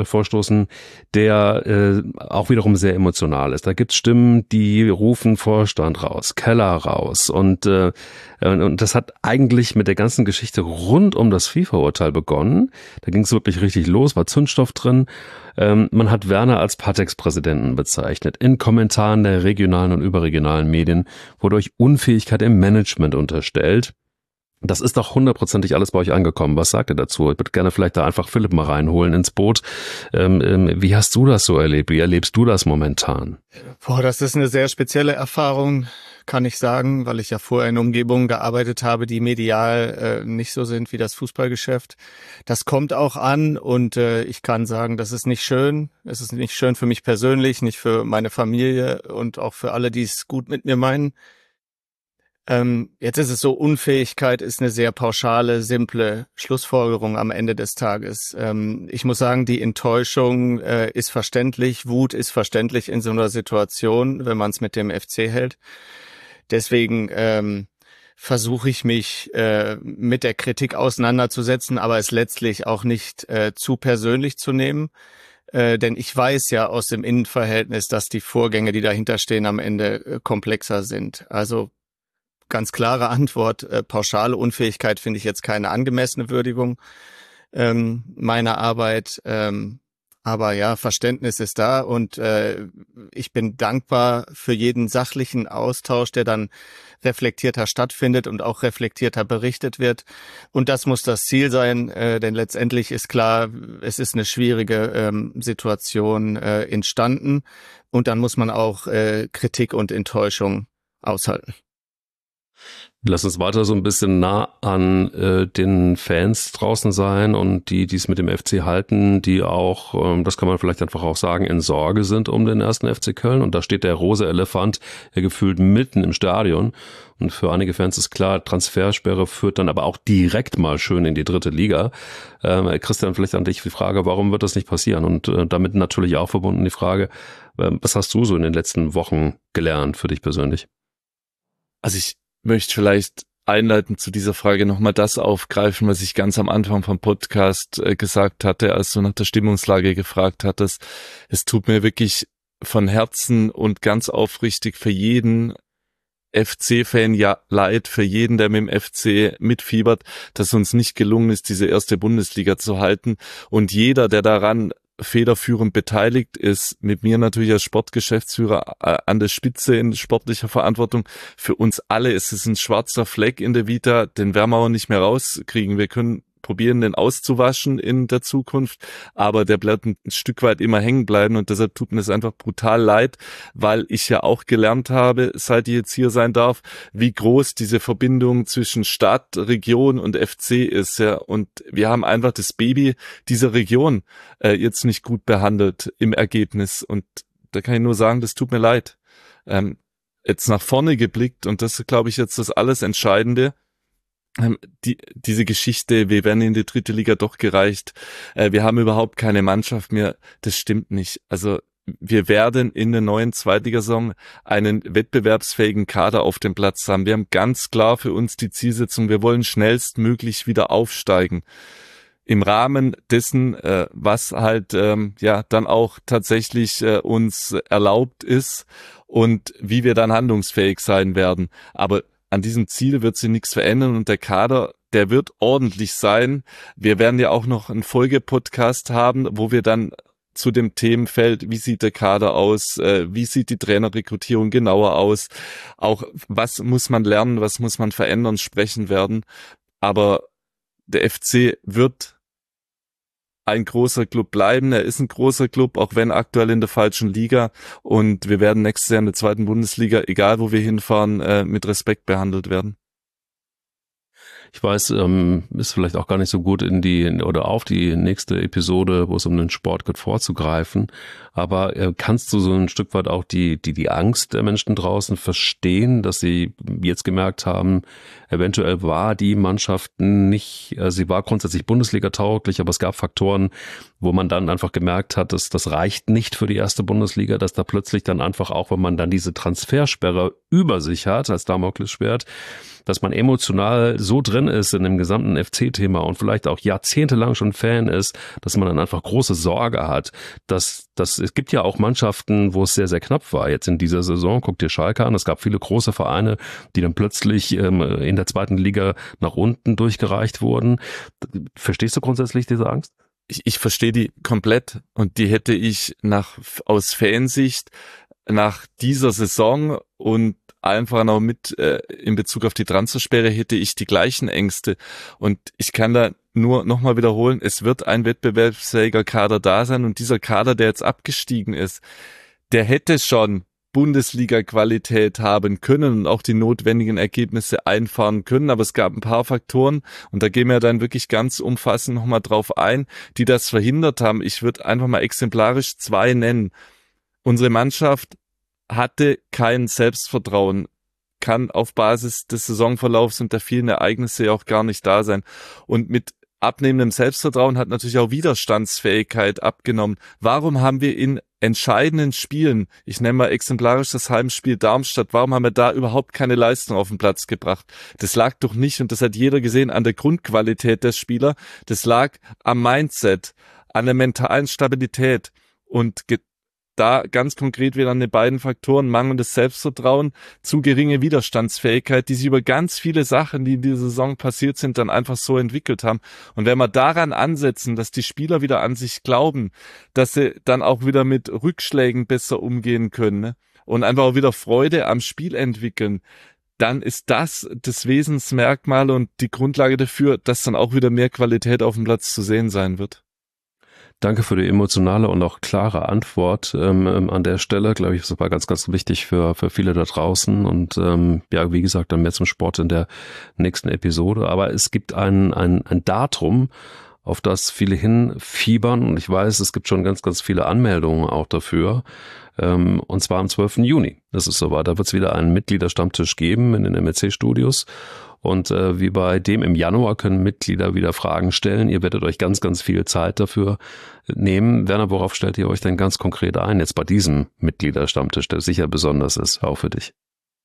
der auch wiederum sehr emotional ist. Da gibt's Stimmen, die rufen Vorstand raus, Keller raus und das hat eigentlich mit der ganzen Geschichte rund um das FIFA-Urteil begonnen. Da ging's wirklich richtig los, war Zündstoff drin. Man hat Werner als Patex-Präsidenten bezeichnet, in Kommentaren der regionalen und überregionalen Medien, wodurch Unfähigkeit im Management unterstellt. Das ist doch hundertprozentig alles bei euch angekommen. Was sagt ihr dazu? Ich würde gerne vielleicht da einfach Philipp mal reinholen ins Boot. Wie hast du das so erlebt? Wie erlebst du das momentan? Das ist eine sehr spezielle Erfahrung, kann ich sagen, weil ich ja vorher in Umgebungen gearbeitet habe, die medial nicht so sind wie das Fußballgeschäft. Das kommt auch an und ich kann sagen, das ist nicht schön. Es ist nicht schön für mich persönlich, nicht für meine Familie und auch für alle, die es gut mit mir meinen. Jetzt ist es so, Unfähigkeit ist eine sehr pauschale, simple Schlussfolgerung am Ende des Tages. Ich muss sagen, die Enttäuschung ist verständlich, Wut ist verständlich in so einer Situation, wenn man es mit dem FC hält. Deswegen versuche ich mich mit der Kritik auseinanderzusetzen, aber es letztlich auch nicht zu persönlich zu nehmen. Denn ich weiß ja aus dem Innenverhältnis, dass die Vorgänge, die dahinter stehen, am Ende komplexer sind. Also ganz klare Antwort, pauschale Unfähigkeit finde ich jetzt keine angemessene Würdigung meiner Arbeit. Aber ja, Verständnis ist da und ich bin dankbar für jeden sachlichen Austausch, der dann reflektierter stattfindet und auch reflektierter berichtet wird. Und das muss das Ziel sein, denn letztendlich ist klar, es ist eine schwierige Situation entstanden und dann muss man auch Kritik und Enttäuschung aushalten. Lass uns weiter so ein bisschen nah an den Fans draußen sein und die es mit dem FC halten, die auch, das kann man vielleicht einfach auch sagen, in Sorge sind um den 1. FC Köln. Und da steht der rosa Elefant ja gefühlt mitten im Stadion. Und für einige Fans ist klar, Transfersperre führt dann aber auch direkt mal schön in die 3. Liga. Christian, vielleicht an dich die Frage, warum wird das nicht passieren? Und damit natürlich auch verbunden die Frage, was hast du so in den letzten Wochen gelernt für dich persönlich? Also ich möchte vielleicht einleitend zu dieser Frage nochmal das aufgreifen, was ich ganz am Anfang vom Podcast gesagt hatte, als du nach der Stimmungslage gefragt hattest. Es tut mir wirklich von Herzen und ganz aufrichtig für jeden FC-Fan leid, für jeden, der mit dem FC mitfiebert, dass uns nicht gelungen ist, diese 1. Bundesliga zu halten. Und jeder, der daran federführend beteiligt ist, mit mir natürlich als Sportgeschäftsführer an der Spitze in sportlicher Verantwortung. Für uns alle ist es ein schwarzer Fleck in der Vita, den werden wir auch nicht mehr rauskriegen. Wir können probieren, den auszuwaschen in der Zukunft, aber der bleibt ein Stück weit immer hängen bleiben und deshalb tut mir das einfach brutal leid, weil ich ja auch gelernt habe, seit ich jetzt hier sein darf, wie groß diese Verbindung zwischen Stadt, Region und FC ist, ja, und wir haben einfach das Baby dieser Region jetzt nicht gut behandelt im Ergebnis und da kann ich nur sagen, das tut mir leid. Jetzt nach vorne geblickt und das ist, glaube ich, jetzt das alles Entscheidende. Diese Geschichte, wir werden in die 3. Liga doch gereicht, wir haben überhaupt keine Mannschaft mehr, das stimmt nicht. Also wir werden in der neuen Zweitligasaison einen wettbewerbsfähigen Kader auf dem Platz haben. Wir haben ganz klar für uns die Zielsetzung, wir wollen schnellstmöglich wieder aufsteigen. Im Rahmen dessen, was halt dann auch tatsächlich uns erlaubt ist und wie wir dann handlungsfähig sein werden. Aber an diesem Ziel wird sich nichts verändern und der Kader, der wird ordentlich sein. Wir werden ja auch noch einen Folgepodcast haben, wo wir dann zu dem Themenfeld, wie sieht der Kader aus, wie sieht die Trainerrekrutierung genauer aus, auch was muss man lernen, was muss man verändern, sprechen werden. Aber der FC wird ein großer Club bleiben. Er ist ein großer Club, auch wenn aktuell in der falschen Liga. Und wir werden nächstes Jahr in der 2. Bundesliga, egal wo wir hinfahren, mit Respekt behandelt werden. Ich weiß, ist vielleicht auch gar nicht so gut auf die nächste Episode, wo es um den Sport geht, vorzugreifen. Aber kannst du so ein Stück weit auch die Angst der Menschen draußen verstehen, dass sie jetzt gemerkt haben, eventuell war die Mannschaft nicht, sie war grundsätzlich Bundesliga-tauglich, aber es gab Faktoren, wo man dann einfach gemerkt hat, dass das reicht nicht für die erste Bundesliga, dass da plötzlich dann einfach auch, wenn man dann diese Transfersperre über sich hat, als Damoklesschwert, dass man emotional so drin ist in dem gesamten FC-Thema und vielleicht auch jahrzehntelang schon Fan ist, dass man dann einfach große Sorge hat. Es gibt ja auch Mannschaften, wo es sehr, sehr knapp war. Jetzt in dieser Saison, guck dir Schalke an, es gab viele große Vereine, die dann plötzlich in der zweiten Liga nach unten durchgereicht wurden. Verstehst du grundsätzlich diese Angst? Ich verstehe die komplett und die hätte ich aus Fansicht nach dieser Saison und einfach noch mit in Bezug auf die Transfersperre hätte ich die gleichen Ängste. Und ich kann da nur nochmal wiederholen, es wird ein wettbewerbsfähiger Kader da sein und dieser Kader, der jetzt abgestiegen ist, der hätte schon Bundesliga-Qualität haben können und auch die notwendigen Ergebnisse einfahren können. Aber es gab ein paar Faktoren und da gehen wir dann wirklich ganz umfassend nochmal drauf ein, die das verhindert haben. Ich würde einfach mal exemplarisch 2 nennen. Unsere Mannschaft hatte kein Selbstvertrauen, kann auf Basis des Saisonverlaufs und der vielen Ereignisse auch gar nicht da sein. Und mit abnehmendem Selbstvertrauen hat natürlich auch Widerstandsfähigkeit abgenommen. Warum haben wir in entscheidenden Spielen, ich nenne mal exemplarisch das Heimspiel Darmstadt, warum haben wir da überhaupt keine Leistung auf den Platz gebracht? Das lag doch nicht, und das hat jeder gesehen, an der Grundqualität der Spieler. Das lag am Mindset, an der mentalen Stabilität und da ganz konkret wieder an den beiden Faktoren, mangelndes Selbstvertrauen, zu geringe Widerstandsfähigkeit, die sich über ganz viele Sachen, die in dieser Saison passiert sind, dann einfach so entwickelt haben. Und wenn wir daran ansetzen, dass die Spieler wieder an sich glauben, dass sie dann auch wieder mit Rückschlägen besser umgehen können, ne? Und einfach auch wieder Freude am Spiel entwickeln, dann ist das Wesensmerkmal und die Grundlage dafür, dass dann auch wieder mehr Qualität auf dem Platz zu sehen sein wird. Danke für die emotionale und auch klare Antwort an der Stelle. Glaube ich, das war ganz, ganz wichtig für viele da draußen. Und ja, wie gesagt, dann mehr zum Sport in der nächsten Episode. Aber es gibt ein Datum, auf das viele hinfiebern. Und ich weiß, es gibt schon ganz, ganz viele Anmeldungen auch dafür. Und zwar am 12. Juni. Das ist soweit. Da wird es wieder einen Mitgliederstammtisch geben in den MEC-Studios. Und wie bei dem im Januar können Mitglieder wieder Fragen stellen. Ihr werdet euch ganz, ganz viel Zeit dafür nehmen. Werner, worauf stellt ihr euch denn ganz konkret ein jetzt bei diesem Mitgliederstammtisch, der sicher besonders ist, auch für dich?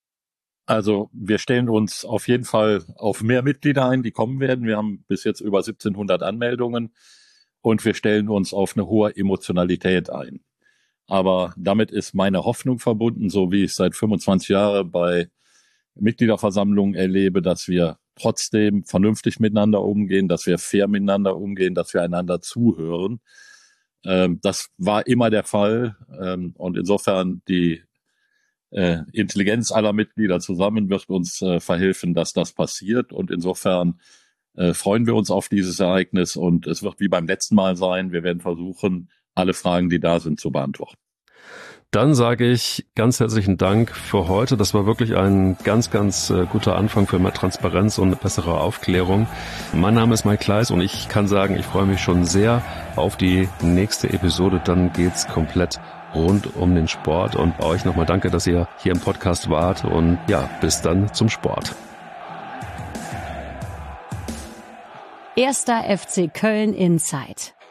Also wir stellen uns auf jeden Fall auf mehr Mitglieder ein, die kommen werden. Wir haben bis jetzt über 1700 Anmeldungen und wir stellen uns auf eine hohe Emotionalität ein. Aber damit ist meine Hoffnung verbunden, so wie ich seit 25 Jahren bei Mitgliederversammlungen erlebe, dass wir trotzdem vernünftig miteinander umgehen, dass wir fair miteinander umgehen, dass wir einander zuhören. Das war immer der Fall. Und insofern die Intelligenz aller Mitglieder zusammen wird uns verhelfen, dass das passiert. Und insofern freuen wir uns auf dieses Ereignis. Und es wird wie beim letzten Mal sein. Wir werden versuchen, alle Fragen, die da sind, zu beantworten. Dann sage ich ganz herzlichen Dank für heute. Das war wirklich ein ganz, ganz guter Anfang für mehr Transparenz und eine bessere Aufklärung. Mein Name ist Mike Kleiss und ich kann sagen, ich freue mich schon sehr auf die nächste Episode. Dann geht's komplett rund um den Sport. Und bei euch nochmal danke, dass ihr hier im Podcast wart. Und ja, bis dann zum Sport. 1. FC Köln Insight.